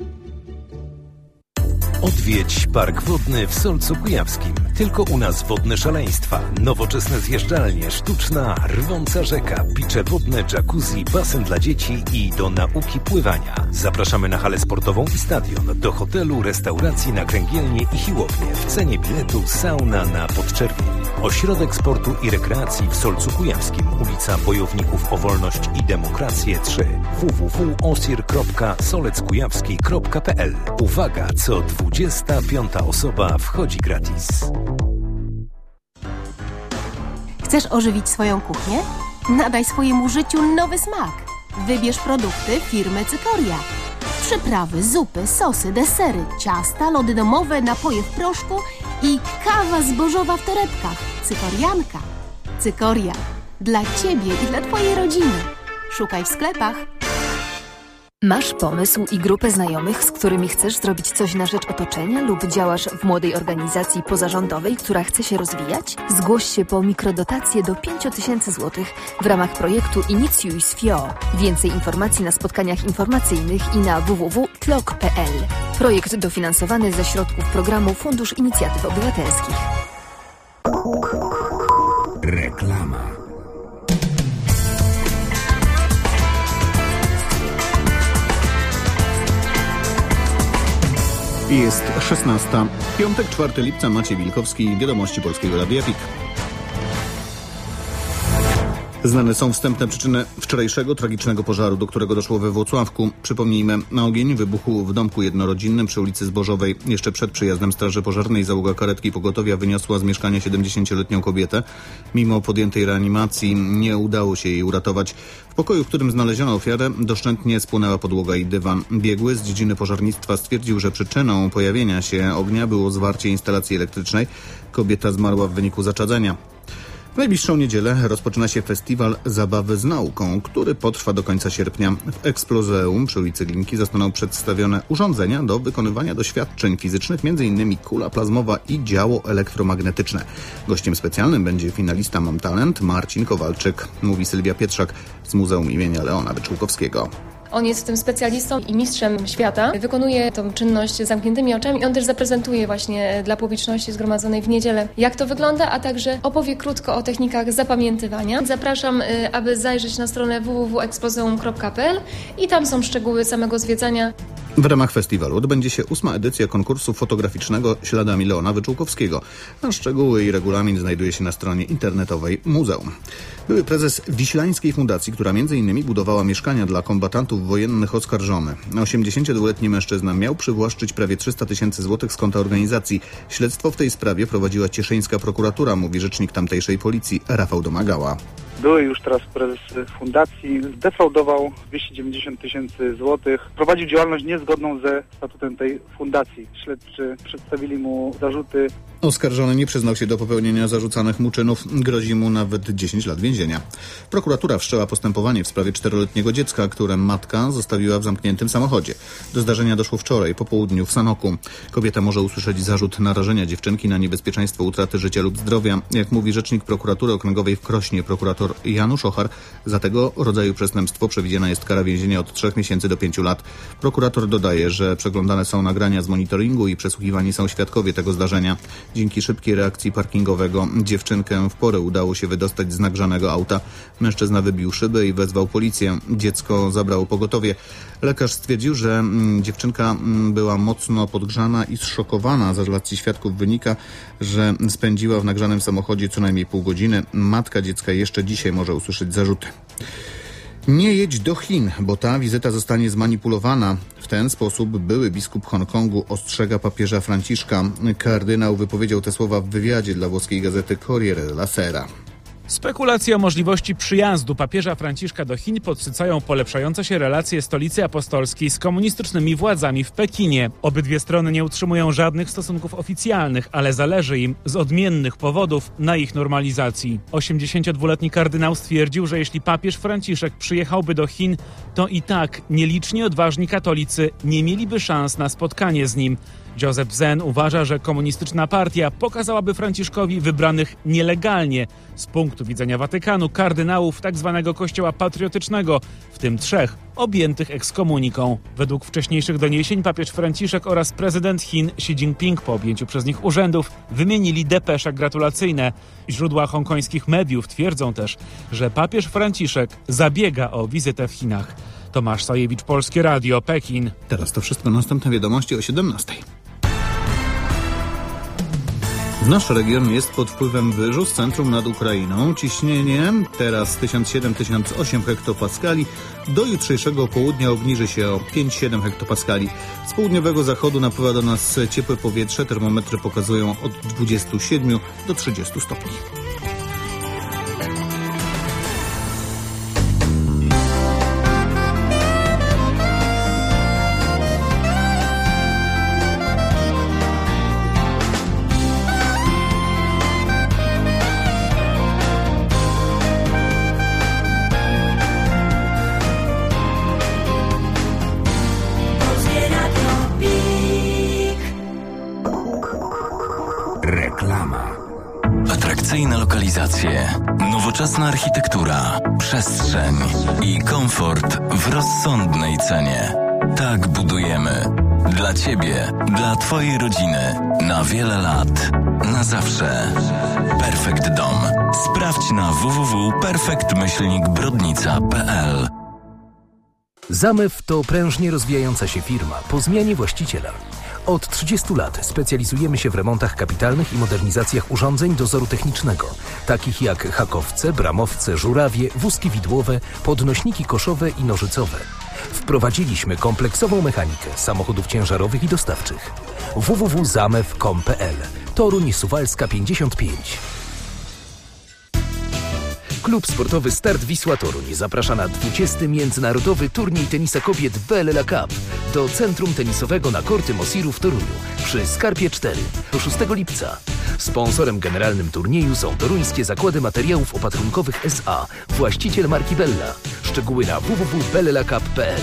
Odwiedź Park Wodny w Solcu Kujawskim. Tylko u nas wodne szaleństwa. Nowoczesne zjeżdżalnie, sztuczna, rwąca rzeka, picze wodne, jacuzzi, basen dla dzieci i do nauki pływania. Zapraszamy na halę sportową i stadion, do hotelu, restauracji, na kręgielnię i siłownię. W cenie biletu sauna na Podczerwieni. Ośrodek Sportu i Rekreacji w Solcu Kujawskim, ulica Bojowników o Wolność i Demokrację trzy, w w w kropka osir kropka solec kujawski kropka p l. Uwaga, co dwudziesta piąta osoba wchodzi gratis. Chcesz ożywić swoją kuchnię? Nadaj swojemu życiu nowy smak. Wybierz produkty firmy Cykoria. Przyprawy, zupy, sosy, desery, ciasta, lody domowe, napoje w proszku i kawa zbożowa w torebkach. Cykorianka. Cykoria. Dla Ciebie i dla Twojej rodziny. Szukaj w sklepach. Masz pomysł i grupę znajomych, z którymi chcesz zrobić coś na rzecz otoczenia lub działasz w młodej organizacji pozarządowej, która chce się rozwijać? Zgłoś się po mikrodotację do pięć tysięcy złotych w ramach projektu Inicjuj z F I O. Więcej informacji na spotkaniach informacyjnych i na w w w kropka tlok kropka p l. Projekt dofinansowany ze środków programu Fundusz Inicjatyw Obywatelskich. Reklama. Jest szesnasta. Piątek, czwartego lipca, Maciej Wilkowski, Wiadomości Polskiego Radia Pik. Znane są wstępne przyczyny wczorajszego tragicznego pożaru, do którego doszło we Włocławku. Przypomnijmy, na ogień wybuchł w domku jednorodzinnym przy ulicy Zbożowej. Jeszcze przed przyjazdem straży pożarnej załoga karetki pogotowia wyniosła z mieszkania siedemdziesięcioletnią kobietę. Mimo podjętej reanimacji nie udało się jej uratować. W pokoju, w którym znaleziono ofiarę, doszczętnie spłonęła podłoga i dywan. Biegły z dziedziny pożarnictwa stwierdził, że przyczyną pojawienia się ognia było zwarcie instalacji elektrycznej. Kobieta zmarła w wyniku zaczadzenia. W najbliższą niedzielę rozpoczyna się festiwal Zabawy z nauką, który potrwa do końca sierpnia. W Eksplozeum przy ulicy Glinki zostaną przedstawione urządzenia do wykonywania doświadczeń fizycznych, m.in. kula plazmowa i działo elektromagnetyczne. Gościem specjalnym będzie finalista Mam Talent Marcin Kowalczyk, mówi Sylwia Pietrzak z Muzeum imienia Leona Wyczółkowskiego. On jest tym specjalistą i mistrzem świata. Wykonuje tą czynność z zamkniętymi oczami. On też zaprezentuje właśnie dla publiczności zgromadzonej w niedzielę, jak to wygląda, a także opowie krótko o technikach zapamiętywania. Zapraszam, aby zajrzeć na stronę w w w kropka eksplozeum kropka p l i tam są szczegóły samego zwiedzania. W ramach festiwalu odbędzie się ósma edycja konkursu fotograficznego Śladami Leona Wyczółkowskiego. A szczegóły i regulamin znajduje się na stronie internetowej muzeum. Były prezes Wiślańskiej Fundacji, która między innymi budowała mieszkania dla kombatantów wojennych, oskarżony. osiemdziesięciodwuletni mężczyzna miał przywłaszczyć prawie trzysta tysięcy złotych z konta organizacji. Śledztwo w tej sprawie prowadziła cieszyńska prokuratura, mówi rzecznik tamtejszej policji Rafał Domagała. Były już teraz prezes fundacji, zdefraudował dwieście dziewięćdziesiąt tysięcy złotych, prowadził działalność niezgodną ze statutem tej fundacji. Śledczy przedstawili mu zarzuty. Oskarżony nie przyznał się do popełnienia zarzucanych mu czynów, grozi mu nawet dziesięć lat więzienia. Prokuratura wszczęła postępowanie w sprawie czteroletniego dziecka, które matka zostawiła w zamkniętym samochodzie. Do zdarzenia doszło wczoraj po południu w Sanoku. Kobieta może usłyszeć zarzut narażenia dziewczynki na niebezpieczeństwo utraty życia lub zdrowia. Jak mówi rzecznik prokuratury okręgowej w Krośnie, prokurator Janusz Ochar, za tego rodzaju przestępstwo przewidziana jest kara więzienia od trzech miesięcy do pięciu lat. Prokurator dodaje, że przeglądane są nagrania z monitoringu i przesłuchiwani są świadkowie tego zdarzenia. Dzięki szybkiej reakcji parkingowego dziewczynkę w porę udało się wydostać z nagrzanego auta. Mężczyzna wybił szybę i wezwał policję. Dziecko zabrało pogotowie. Lekarz stwierdził, że mm, dziewczynka mm, była mocno podgrzana i zszokowana. Z relacji świadków wynika, że spędziła w nagrzanym samochodzie co najmniej pół godziny. Matka dziecka jeszcze dzisiaj może usłyszeć zarzuty. Nie jedź do Chin, bo ta wizyta zostanie zmanipulowana. W ten sposób były biskup Hongkongu ostrzega papieża Franciszka. Kardynał wypowiedział te słowa w wywiadzie dla włoskiej gazety Corriere della Sera. Spekulacje o możliwości przyjazdu papieża Franciszka do Chin podsycają polepszające się relacje stolicy apostolskiej z komunistycznymi władzami w Pekinie. Obydwie strony nie utrzymują żadnych stosunków oficjalnych, ale zależy im z odmiennych powodów na ich normalizacji. osiemdziesięciodwuletni kardynał stwierdził, że jeśli papież Franciszek przyjechałby do Chin, to i tak nieliczni odważni katolicy nie mieliby szans na spotkanie z nim. Joseph Zen uważa, że komunistyczna partia pokazałaby Franciszkowi wybranych nielegalnie z punktu widzenia Watykanu kardynałów tzw. kościoła patriotycznego, w tym trzech objętych ekskomuniką. Według wcześniejszych doniesień papież Franciszek oraz prezydent Chin Xi Jinping po objęciu przez nich urzędów wymienili depesze gratulacyjne. Źródła hongkońskich mediów twierdzą też, że papież Franciszek zabiega o wizytę w Chinach. Tomasz Sajewicz, Polskie Radio, Pekin. Teraz to wszystko, następne wiadomości o siedemnastej. Nasz region jest pod wpływem wyżu z centrum nad Ukrainą. Ciśnienie teraz tysiąc siedem do tysiąc osiem hektopaskali. Do jutrzejszego południa obniży się o pięć do siedmiu hektopaskali. Z południowego zachodu napływa do nas ciepłe powietrze. Termometry pokazują od dwudziestu siedmiu do trzydziestu stopni. Atrakcyjne lokalizacje, nowoczesna architektura, przestrzeń i komfort w rozsądnej cenie. Tak budujemy. Dla Ciebie, dla Twojej rodziny. Na wiele lat. Na zawsze. Perfect Dom. Sprawdź na w w w kropka perfekt myślnik brodnica kropka p l. Zamew to prężnie rozwijająca się firma po zmianie właściciela. Od trzydziestu lat specjalizujemy się w remontach kapitalnych i modernizacjach urządzeń dozoru technicznego, takich jak hakowce, bramowce, żurawie, wózki widłowe, podnośniki koszowe i nożycowe. Wprowadziliśmy kompleksową mechanikę samochodów ciężarowych i dostawczych. w w w kropka zamew kropka com kropka p l. Toruń Suwalska pięćdziesiąt pięć. Klub sportowy Start Wisła Toruń zaprasza na dwudziesty Międzynarodowy Turniej Tenisa Kobiet B L L A Cup do Centrum Tenisowego na Korty Mosiru w Toruniu przy Skarpie cztery do szóstego lipca. Sponsorem generalnym turnieju są Toruńskie Zakłady Materiałów Opatrunkowych S A, właściciel marki Bella. Szczegóły na w w w kropka bellelacup kropka p l.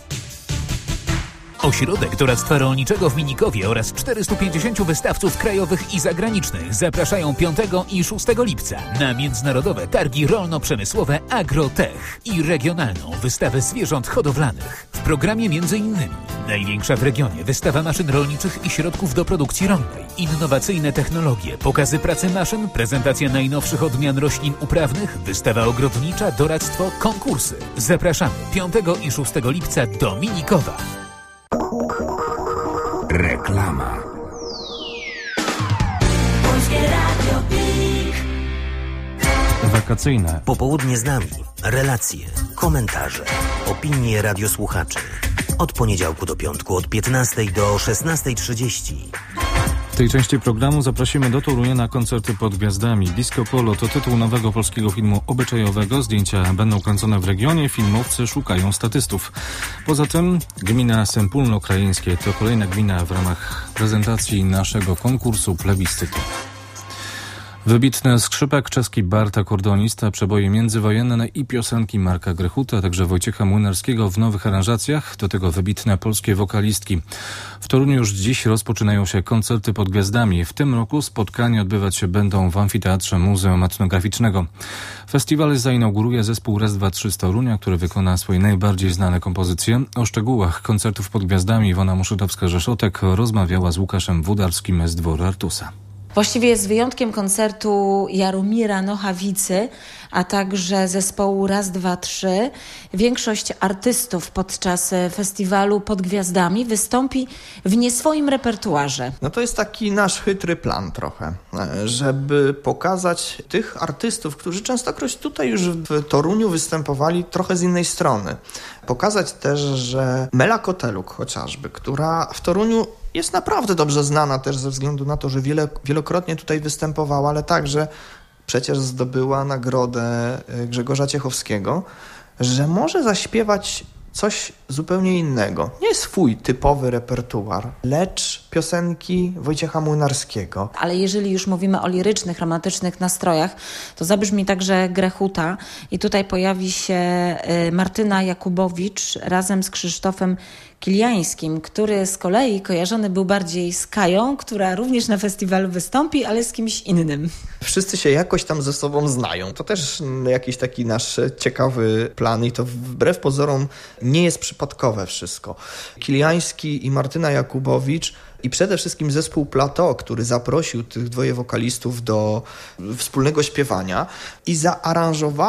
Ośrodek Doradztwa Rolniczego w Minikowie oraz czterystu pięćdziesięciu wystawców krajowych i zagranicznych zapraszają piątego i szóstego lipca na międzynarodowe targi rolno-przemysłowe Agrotech i regionalną wystawę zwierząt hodowlanych. W programie między innymi największa w regionie wystawa maszyn rolniczych i środków do produkcji rolnej, innowacyjne technologie, pokazy pracy maszyn, prezentacja najnowszych odmian roślin uprawnych, wystawa ogrodnicza, doradztwo, konkursy. Zapraszamy piątego i szóstego lipca do Minikowa. Reklama. Wakacyjne. Popołudnie z nami. Relacje, komentarze, opinie radiosłuchaczy. Od poniedziałku do piątku od piętnastej do szesnastej trzydzieści. W tej części programu zaprosimy do Torunia na koncerty pod gwiazdami. Disco Polo to tytuł nowego polskiego filmu obyczajowego. Zdjęcia będą kręcone w regionie. Filmowcy szukają statystów. Poza tym gmina Sępólno-Krajeńskie to kolejna gmina w ramach prezentacji naszego konkursu plebiscytu. Wybitny skrzypek, czeski bard, akordonista, przeboje międzywojenne i piosenki Marka Grechuta, a także Wojciecha Młynarskiego w nowych aranżacjach, do tego wybitne polskie wokalistki. W Toruniu już dziś rozpoczynają się koncerty pod gwiazdami. W tym roku spotkania odbywać się będą w Amfiteatrze Muzeum Etnograficznego. Festiwal zainauguruje zespół Raz, Dwa, Trzy z Torunia, który wykona swoje najbardziej znane kompozycje. O szczegółach koncertów pod gwiazdami Iwona Muszytowska-Rzeszotek rozmawiała z Łukaszem Wudarskim z dworu Artusa. Właściwie z wyjątkiem koncertu Jaromira Nochawicy, a także zespołu Raz, Dwa, Trzy, większość artystów podczas festiwalu Pod Gwiazdami wystąpi w nieswoim repertuarze. No to jest taki nasz chytry plan trochę, żeby pokazać tych artystów, którzy częstokroć tutaj już w Toruniu występowali trochę z innej strony. Pokazać też, że Mela Koteluk chociażby, która w Toruniu jest naprawdę dobrze znana też ze względu na to, że wiele, wielokrotnie tutaj występowała, ale także przecież zdobyła nagrodę Grzegorza Ciechowskiego, że może zaśpiewać coś zupełnie innego. Nie swój typowy repertuar, lecz piosenki Wojciecha Młynarskiego. Ale jeżeli już mówimy o lirycznych, romantycznych nastrojach, to zabrzmi także Grechuta i tutaj pojawi się Martyna Jakubowicz razem z Krzysztofem Kiliańskim, który z kolei kojarzony był bardziej z Kają, która również na festiwalu wystąpi, ale z kimś innym. Wszyscy się jakoś tam ze sobą znają. To też jakiś taki nasz ciekawy plan i to wbrew pozorom nie jest przypadkowe wszystko. Kiliański i Martyna Jakubowicz i przede wszystkim zespół Plateau, który zaprosił tych dwoje wokalistów do wspólnego śpiewania i zaaranżowali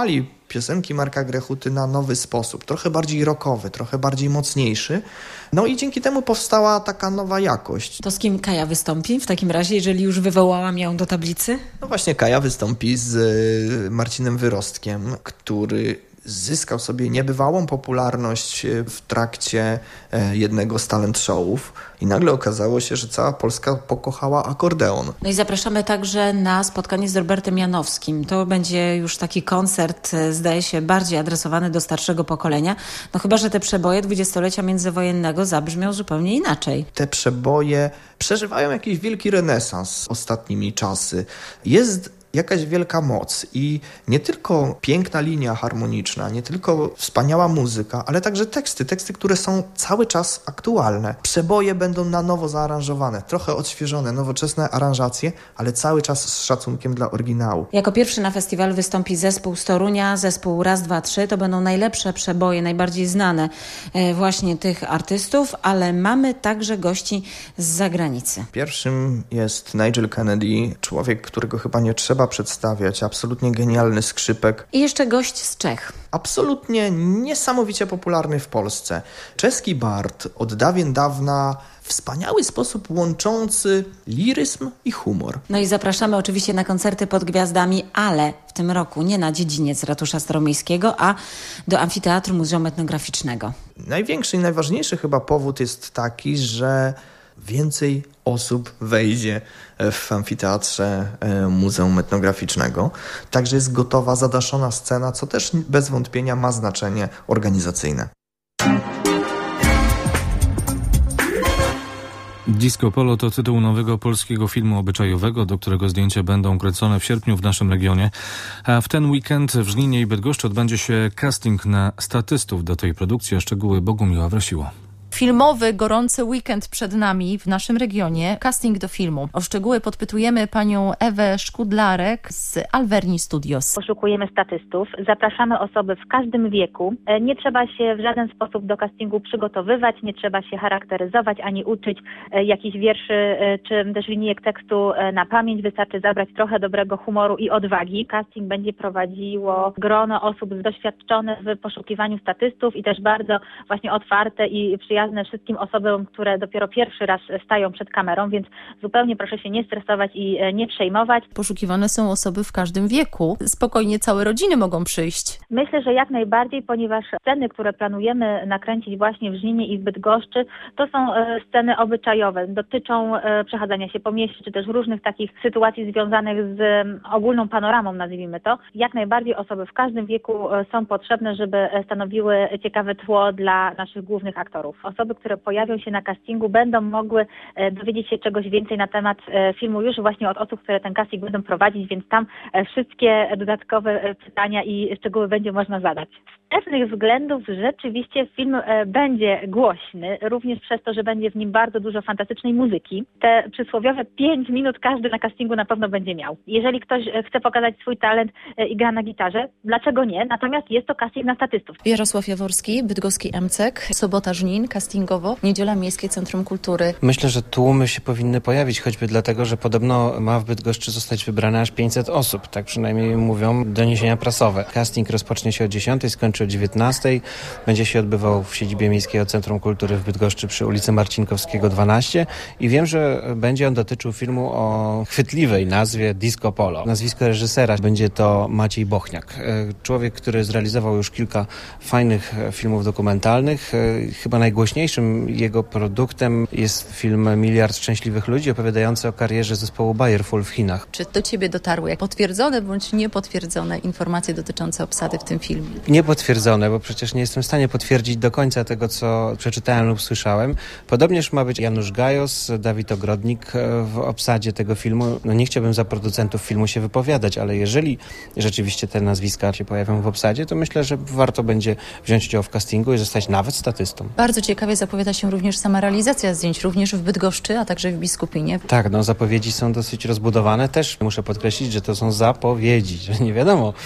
piosenki Marka Grechuty na nowy sposób, trochę bardziej rockowy, trochę bardziej mocniejszy. No i dzięki temu powstała taka nowa jakość. To z kim Kaja wystąpi w takim razie, jeżeli już wywołałam ją do tablicy? No właśnie Kaja wystąpi z Marcinem Wyrostkiem, który zyskał sobie niebywałą popularność w trakcie jednego z talent showów i nagle okazało się, że cała Polska pokochała akordeon. No i zapraszamy także na spotkanie z Robertem Janowskim. To będzie już taki koncert, zdaje się, bardziej adresowany do starszego pokolenia. No chyba, że te przeboje dwudziestolecia międzywojennego zabrzmią zupełnie inaczej. Te przeboje przeżywają jakiś wielki renesans ostatnimi czasy. Jest jakaś wielka moc i nie tylko piękna linia harmoniczna, nie tylko wspaniała muzyka, ale także teksty, teksty, które są cały czas aktualne. Przeboje będą na nowo zaaranżowane, trochę odświeżone, nowoczesne aranżacje, ale cały czas z szacunkiem dla oryginału. Jako pierwszy na festiwalu wystąpi zespół z Torunia, zespół Raz, Dwa, Trzy. To będą najlepsze przeboje, najbardziej znane właśnie tych artystów, ale mamy także gości z zagranicy. Pierwszym jest Nigel Kennedy, człowiek, którego chyba nie trzeba przedstawiać, absolutnie genialny skrzypek. I jeszcze gość z Czech. Absolutnie niesamowicie popularny w Polsce. Czeski bard, od dawien dawna wspaniały sposób łączący liryzm i humor. No i zapraszamy oczywiście na koncerty pod gwiazdami, ale w tym roku nie na dziedziniec Ratusza Staromiejskiego, a do Amfiteatru Muzeum Etnograficznego. Największy i najważniejszy chyba powód jest taki, że więcej osób wejdzie w amfiteatrze Muzeum Etnograficznego. Także jest gotowa, zadaszona scena, co też bez wątpienia ma znaczenie organizacyjne. Disco Polo to tytuł nowego polskiego filmu obyczajowego, do którego zdjęcia będą kręcone w sierpniu w naszym regionie. A w ten weekend w Żninie i Bydgoszczy odbędzie się casting na statystów do tej produkcji, a szczegóły Bogumiła Wrasiło. Filmowy, gorący weekend przed nami w naszym regionie. Casting do filmu. O szczegóły podpytujemy panią Ewę Szkudlarek z Alverni Studios. Poszukujemy statystów. Zapraszamy osoby w każdym wieku. Nie trzeba się w żaden sposób do castingu przygotowywać, nie trzeba się charakteryzować ani uczyć jakichś wierszy czy też linijek tekstu na pamięć. Wystarczy zabrać trochę dobrego humoru i odwagi. Casting będzie prowadziło grono osób doświadczonych w poszukiwaniu statystów i też bardzo właśnie otwarte i przyjazne wszystkim osobom, które dopiero pierwszy raz stają przed kamerą, więc zupełnie proszę się nie stresować i nie przejmować. Poszukiwane są osoby w każdym wieku. Spokojnie całe rodziny mogą przyjść. Myślę, że jak najbardziej, ponieważ sceny, które planujemy nakręcić właśnie w Żninie i w Bydgoszczy, to są sceny obyczajowe. Dotyczą przechadzania się po mieście, czy też różnych takich sytuacji związanych z ogólną panoramą, nazwijmy to. Jak najbardziej osoby w każdym wieku są potrzebne, żeby stanowiły ciekawe tło dla naszych głównych aktorów. Osoby, które pojawią się na castingu, będą mogły dowiedzieć się czegoś więcej na temat filmu już właśnie od osób, które ten casting będą prowadzić, więc tam wszystkie dodatkowe pytania i szczegóły będzie można zadać. Z pewnych względów rzeczywiście film będzie głośny, również przez to, że będzie w nim bardzo dużo fantastycznej muzyki. Te przysłowiowe pięć minut każdy na castingu na pewno będzie miał. Jeżeli ktoś chce pokazać swój talent i gra na gitarze, dlaczego nie? Natomiast jest to casting na statystów. Jarosław Jaworski, bydgoski M C E K, sobota Żnin, castingowo, niedziela Miejskie Centrum Kultury. Myślę, że tłumy się powinny pojawić, choćby dlatego, że podobno ma w Bydgoszczy zostać wybrane aż pięćset osób. Tak przynajmniej mówią doniesienia prasowe. Casting rozpocznie się o dziesiątej, skończy o dziewiętnastej. Będzie się odbywał w siedzibie Miejskiego Centrum Kultury w Bydgoszczy przy ulicy Marcinkowskiego dwanaście i wiem, że będzie on dotyczył filmu o chwytliwej nazwie Disco Polo. Nazwisko reżysera będzie to Maciej Bochniak. Człowiek, który zrealizował już kilka fajnych filmów dokumentalnych. Chyba najgłośniejszym jego produktem jest film Miliard Szczęśliwych Ludzi, opowiadający o karierze zespołu Bayerful w Chinach. Czy do ciebie dotarły potwierdzone bądź niepotwierdzone informacje dotyczące obsady w tym filmie? Niepotwierdzone, bo przecież nie jestem w stanie potwierdzić do końca tego, co przeczytałem lub słyszałem. Podobnież ma być Janusz Gajos, Dawid Ogrodnik w obsadzie tego filmu. No nie chciałbym za producentów filmu się wypowiadać, ale jeżeli rzeczywiście te nazwiska się pojawią w obsadzie, to myślę, że warto będzie wziąć udział w castingu i zostać nawet statystą. Bardzo ciekawie zapowiada się również sama realizacja zdjęć, również w Bydgoszczy, a także w Biskupinie. Tak, no zapowiedzi są dosyć rozbudowane. Też muszę podkreślić, że to są zapowiedzi, że nie wiadomo,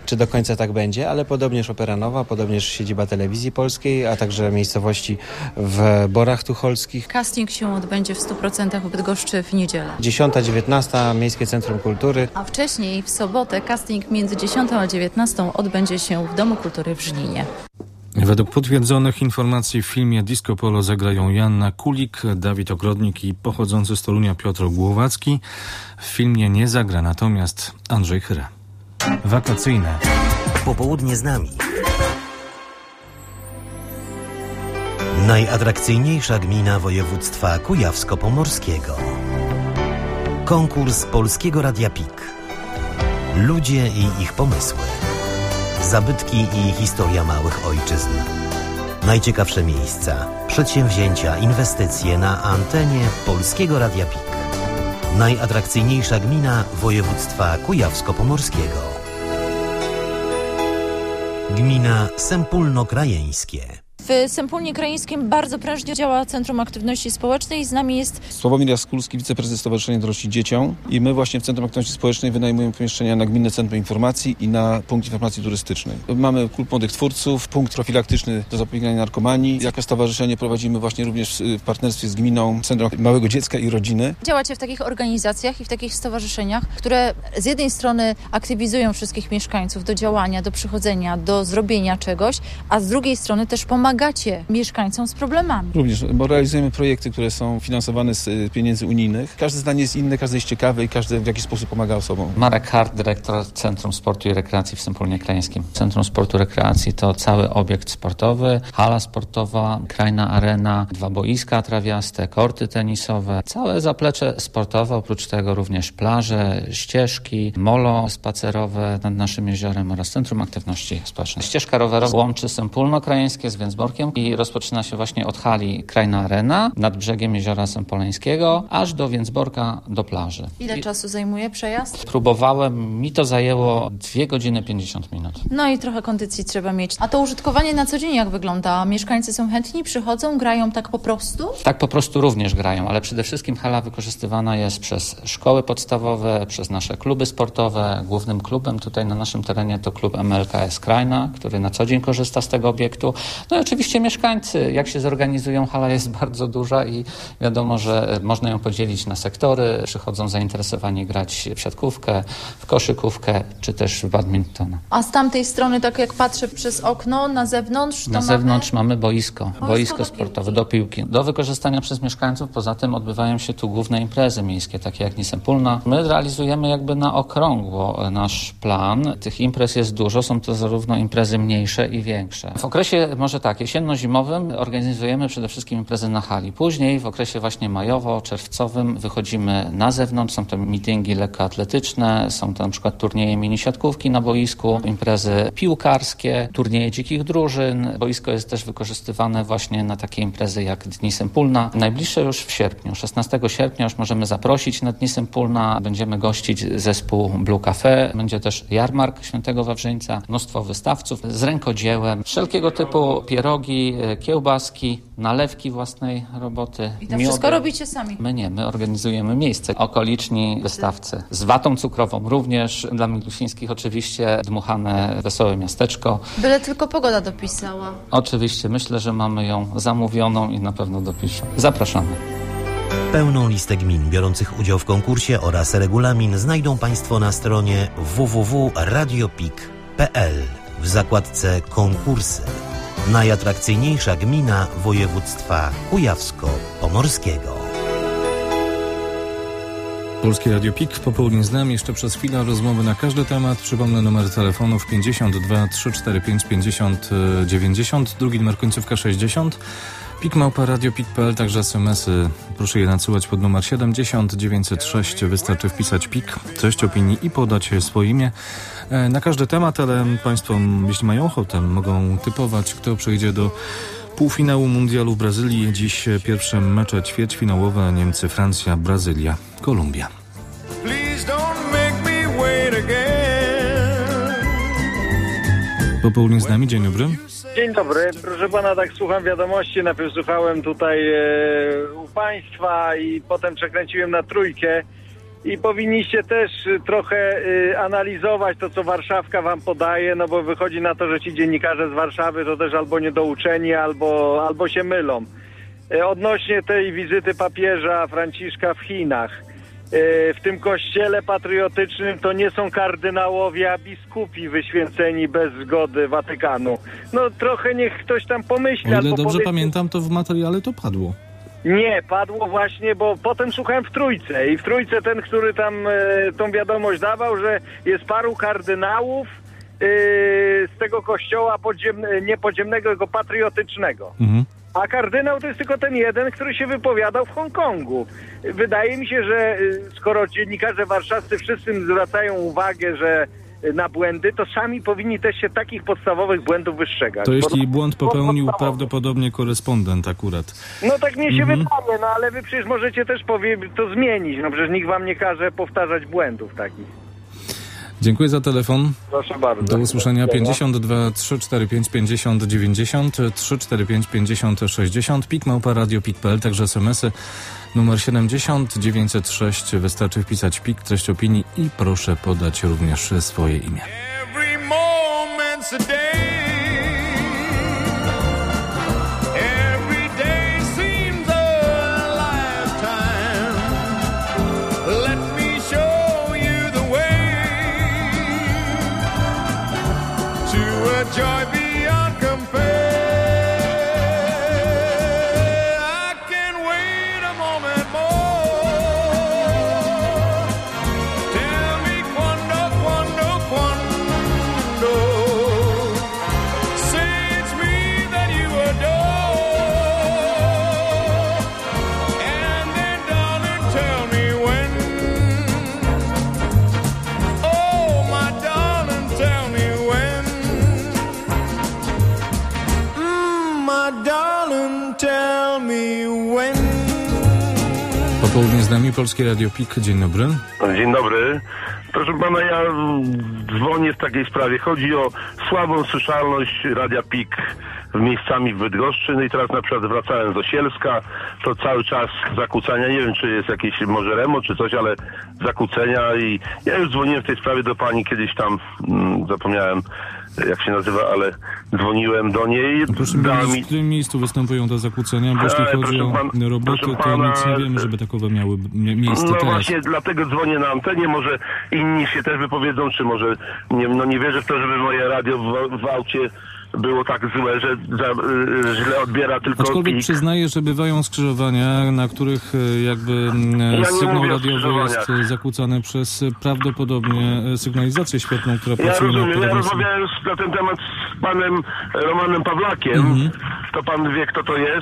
czy do końca tak będzie, ale podobnież Opera Nowa, podobnież siedziba Telewizji Polskiej, a także miejscowości w Borach Tucholskich. Casting się odbędzie w stu procentach w Bydgoszczy w niedzielę. dziesiąta dziewiętnasta Miejskie Centrum Kultury. A wcześniej w sobotę casting między dziesiątą a dziewiętnastą odbędzie się w Domu Kultury w Żninie. Według potwierdzonych informacji w filmie Disco Polo zagrają Joanna Kulik, Dawid Ogrodnik i pochodzący z Torunia Piotr Głowacki. W filmie nie zagra natomiast Andrzej Chyra. Wakacyjne. Popołudnie z nami. Najatrakcyjniejsza gmina województwa kujawsko-pomorskiego. Konkurs Polskiego Radia P I K. Ludzie i ich pomysły. Zabytki i historia małych ojczyzn. Najciekawsze miejsca, przedsięwzięcia, inwestycje na antenie Polskiego Radia P I K. Najatrakcyjniejsza gmina województwa kujawsko-pomorskiego. Gmina Sępólno-Krajeńskie. W Sępólnie Krajeńskim bardzo prężnie działa Centrum Aktywności Społecznej. Z nami jest Sławomir Jaskulski, wiceprezes Stowarzyszenia Dorośli Dzieciom. I my właśnie w Centrum Aktywności Społecznej wynajmujemy pomieszczenia na Gminne Centrum Informacji i na punkt informacji turystycznej. Mamy klub młodych twórców, punkt profilaktyczny do zapobiegania narkomanii. Jako stowarzyszenie prowadzimy właśnie również w partnerstwie z gminą Centrum Małego Dziecka i Rodziny. Działacie w takich organizacjach i w takich stowarzyszeniach, które z jednej strony aktywizują wszystkich mieszkańców do działania, do przychodzenia, do zrobienia czegoś, a z drugiej strony też pomagacie mieszkańcom z problemami. Również, bo realizujemy projekty, które są finansowane z pieniędzy unijnych. Każde zdanie jest inne, każdy jest ciekawy i każdy w jakiś sposób pomaga osobom. Marek Hart, dyrektor Centrum Sportu i Rekreacji w Sępólnie Krajeńskim. Centrum Sportu i Rekreacji to cały obiekt sportowy, hala sportowa, krajna arena, dwa boiska trawiaste, korty tenisowe, całe zaplecze sportowe, oprócz tego również plaże, ścieżki, molo spacerowe nad naszym jeziorem oraz Centrum Aktywności Społecznej. Ścieżka rowerowa łączy Sępólno Krajeńskie z Więcborkiem i rozpoczyna się właśnie od hali Krajna Arena nad brzegiem Jeziora Sępoleńskiego aż do Więcborka, do plaży. Ile I czasu zajmuje przejazd? próbowałem, mi to zajęło dwie godziny pięćdziesiąt minut. No i trochę kondycji trzeba mieć. A to użytkowanie na co dzień jak wygląda? Mieszkańcy są chętni, przychodzą, grają tak po prostu? Tak po prostu również grają, ale przede wszystkim hala wykorzystywana jest przez szkoły podstawowe, przez nasze kluby sportowe. Głównym klubem tutaj na naszym terenie to klub M L K S Krajna, który na co dzień korzysta z tego obiektu. No i oczywiście mieszkańcy, jak się zorganizują, hala jest bardzo duża i wiadomo, że można ją podzielić na sektory. Przychodzą zainteresowani grać w siatkówkę, w koszykówkę, czy też w badminton. A z tamtej strony, tak jak patrzę przez okno, na zewnątrz, to Na mamy... zewnątrz mamy boisko, Boisko boisko do sportowe piłki. do piłki. Do wykorzystania przez mieszkańców, poza tym odbywają się tu główne imprezy miejskie, takie jak Dni Sępólna. My realizujemy jakby na okrągło nasz plan. Tych imprez jest dużo, są to zarówno imprezy mniejsze i większe. W okresie, może tak, jesienno-zimowym organizujemy przede wszystkim imprezy na hali. Później w okresie właśnie majowo-czerwcowym wychodzimy na zewnątrz, są to mityngi lekkoatletyczne, są to na przykład turnieje mini siatkówki na boisku, imprezy piłkarskie, turnieje dzikich drużyn. Boisko jest też wykorzystywane właśnie na takie imprezy jak Dni Sępólna. Najbliższe już w sierpniu, szesnastego sierpnia już możemy zaprosić na Dni Sępólna. Będziemy gościć zespół Blue Cafe, będzie też jarmark Świętego Wawrzyńca, mnóstwo wystawców z rękodziełem, wszelkiego typu pierogi, kiełbaski, nalewki własnej roboty. I to wszystko robicie sami? My nie, my organizujemy miejsce. Okoliczni wystawcy z watą cukrową również, dla Milusińskich oczywiście dmuchane wesołe miasteczko. Byle tylko pogoda dopisała. Oczywiście, myślę, że mamy ją zamówioną i na pewno dopiszą. Zapraszamy. Pełną listę gmin biorących udział w konkursie oraz regulamin znajdą Państwo na stronie w w w kropka radiopik kropka p l w zakładce konkursy. Najatrakcyjniejsza gmina województwa kujawsko-pomorskiego. Polskie Radio P I K, popołudnie z nami, jeszcze przez chwilę rozmowy na każdy temat. Przypomnę numer telefonów pięćdziesiąt dwa trzy cztery pięć pięćdziesiąt dziewięćdziesiąt, drugi numer końcówka sześćdziesiąt. Pik małpa radiopik kropka p l, także es em esy proszę je nadsyłać pod numer siedemdziesiąt dziewięćset sześć. Wystarczy wpisać P I K, treść opinii i podać swoje imię na każdy temat, ale Państwo, jeśli mają ochotę, mogą typować, kto przejdzie do półfinału mundialu w Brazylii. Dziś pierwsze mecze ćwierćfinałowe: Niemcy, Francja, Brazylia, Kolumbia. Popołudnie z nami, dzień dobry. Dzień dobry, proszę pana, tak słucham wiadomości, najpierw słuchałem tutaj e, u państwa i potem przekręciłem na trójkę i powinniście też trochę y, analizować to, co Warszawka wam podaje, no bo wychodzi na to, że ci dziennikarze z Warszawy to też albo niedouczeni, albo, albo się mylą. Y, odnośnie tej wizyty papieża Franciszka w Chinach, y, w tym kościele patriotycznym to nie są kardynałowie, a biskupi wyświęceni bez zgody Watykanu. No trochę niech ktoś tam pomyśli. O ile dobrze powie... pamiętam, to w materiale to padło. Nie, padło właśnie, bo potem słuchałem w Trójce i w Trójce ten, który tam e, tą wiadomość dawał, że jest paru kardynałów e, z tego kościoła podziemne, nie podziemnego, tylko patriotycznego. Mhm. A kardynał to jest tylko ten jeden, który się wypowiadał w Hongkongu. Wydaje mi się, że e, skoro dziennikarze warszawscy wszyscy zwracają uwagę, że na błędy, to sami powinni też się takich podstawowych błędów wystrzegać. To jeśli błąd popełnił prawdopodobnie korespondent akurat. No tak mnie się mhm. wydaje, no ale wy przecież możecie też powie- to zmienić, no przecież nikt wam nie każe powtarzać błędów takich. Dziękuję za telefon. Proszę bardzo. Do usłyszenia. pięćdziesiąt dwa trzysta czterdzieści pięć pięćdziesiąt dziewięćdziesiąt, trzysta czterdzieści pięć pięćdziesiąt sześćdziesiąt, pik małpa radio pik kropka p l, także smsy numer siedemdziesiąt dziewięćset sześć. Wystarczy wpisać pik, treść opinii i proszę podać również swoje imię. Every moment's a day. Every day seems a lifetime. Let me show you the way to a joy beyond compare. Popołudnie z nami Polskie Radio Pik. Dzień dobry. Dzień dobry. Proszę pana, ja dzwonię w takiej sprawie. Chodzi o słabą słyszalność Radia Pik w miejscami w Bydgoszczy. No i teraz na przykład wracałem z Osielska, to cały czas zakłócenia. Nie wiem, czy jest jakieś może remont, czy coś, ale zakłócenia i ja już dzwoniłem w tej sprawie do pani kiedyś tam, hmm, zapomniałem jak się nazywa, ale dzwoniłem do niej. Proszę mi... w którym miejscu występują te zakłócenia? Bo jeśli chodzi o pan, roboty, to pana, nic nie wiemy, żeby takowe miały miejsce no teraz. No właśnie, dlatego dzwonię na antenie. Może inni się też wypowiedzą, czy może nie, no nie wierzę w to, żeby moje radio w, w aucie było tak złe, że za, y, źle odbiera tylko Aczkolwiek pik. przyznaję, że bywają skrzyżowania, na których jakby ja sygnał radiowy jest zakłócany przez prawdopodobnie sygnalizację świetną, która ja pracuje rozumiem, na Ja rozmawiałem na ten temat z panem Romanem Pawlakiem. Mm-hmm. To pan wie, kto to jest.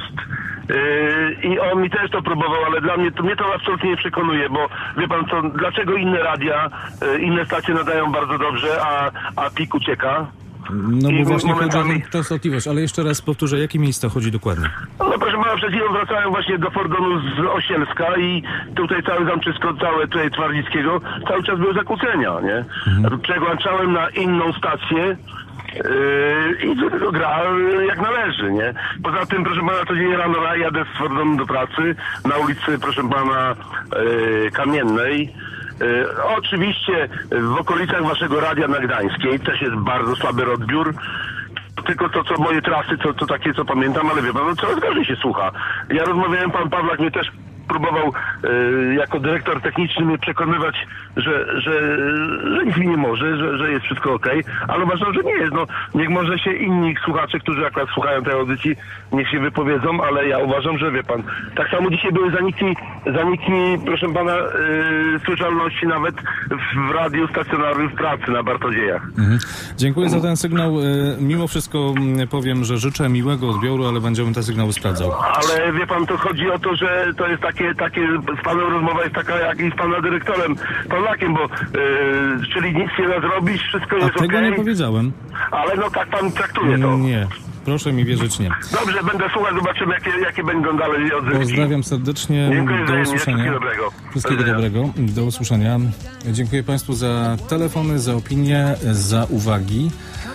Yy, I on mi też to próbował, ale dla mnie to, mnie to absolutnie nie przekonuje, bo wie pan co, dlaczego inne radia, yy, inne stacje nadają bardzo dobrze, a, a pik ucieka? No bo właśnie momentami... chodzi o częstotliwość, ale jeszcze raz powtórzę, jakie miejsca chodzi dokładnie? No proszę pana, przed chwilą wracałem właśnie do Fordonu z Osielska i tutaj cały Zamczysko, całe tutaj Twardickiego, cały czas były zakłócenia, nie? Mhm. Przełączałem na inną stację, Yy, i to gra jak należy, nie? Poza tym, proszę pana, codziennie rano jadę z Fordonu do pracy na ulicy, proszę pana, yy, Kamiennej. Yy, oczywiście w okolicach waszego radia na Gdańskiej też jest bardzo słaby odbiór. Tylko to, co moje trasy, to, to takie, co pamiętam, ale wie pan, no coraz gorzej się słucha. Ja rozmawiałem, pan Pawlak mnie też próbował y, jako dyrektor techniczny mnie przekonywać, że, że, że nic mi nie może, że, że jest wszystko okej, okay, ale uważam, że nie jest. No, niech może się inni słuchacze, którzy akurat słuchają tej audycji, niech się wypowiedzą, ale ja uważam, że wie pan, tak samo dzisiaj były zaniki, zaniki proszę pana, y, słyszalności nawet w radiu stacjonarnym w pracy na Bartodziejach. Mhm. Dziękuję za ten sygnał. Y, mimo wszystko y, powiem, że życzę miłego odbioru, ale będziemy te sygnały sprawdzał. Ale wie pan, to chodzi o to, że to jest tak Takie, takie z panem rozmowa jest taka jak i z pana dyrektorem Pawlakiem, bo yy, czyli nic nie da zrobić, wszystko jest okej. Tego okay. nie powiedziałem. Ale no tak pan traktuje to. Nie, proszę mi wierzyć, nie. Dobrze, będę słuchał, zobaczymy jakie, jakie będą dalej odzywki. Pozdrawiam serdecznie. Dziękuję do usłyszenia. Wszystkiego dobrego. Wszystkiego dobrego. Do usłyszenia. Dziękuję państwu za telefony, za opinie, za uwagi.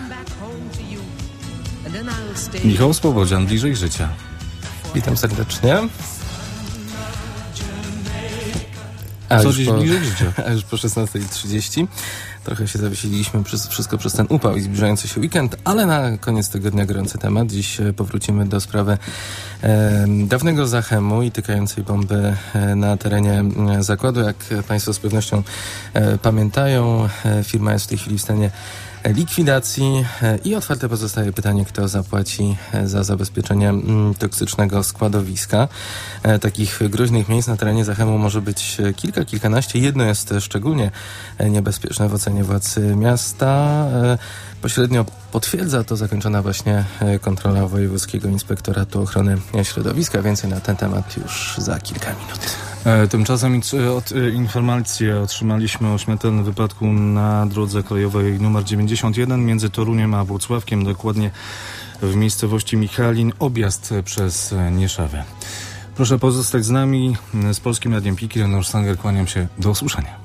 Michał Słowodzian, Bliżej Życia. Witam serdecznie. A już, po, a już po szesnastej trzydzieści trochę się zawiesiliśmy przez wszystko przez ten upał i zbliżający się weekend, ale na koniec tygodnia gorący temat. Dziś powrócimy do sprawy e, dawnego Zachemu i tykającej bomby e, na terenie e, zakładu. Jak Państwo z pewnością e, pamiętają, e, firma jest w tej chwili w stanie likwidacji i otwarte pozostaje pytanie, kto zapłaci za zabezpieczenie toksycznego składowiska. Takich groźnych miejsc na terenie Zachemu może być kilka, kilkanaście. Jedno jest szczególnie niebezpieczne w ocenie władz miasta. Pośrednio potwierdza to zakończona właśnie kontrola Wojewódzkiego Inspektoratu Ochrony Środowiska. Więcej na ten temat już za kilka minut. Tymczasem od informację otrzymaliśmy o śmiertelnym wypadku na drodze krajowej numer dziewięćdziesiąt jeden między Toruniem a Włocławkiem, dokładnie w miejscowości Michalin, objazd przez Nieszawę. Proszę pozostać z nami. Z Polskim Radiem P I K, Leonor Stanger, kłaniam się. Do usłyszenia.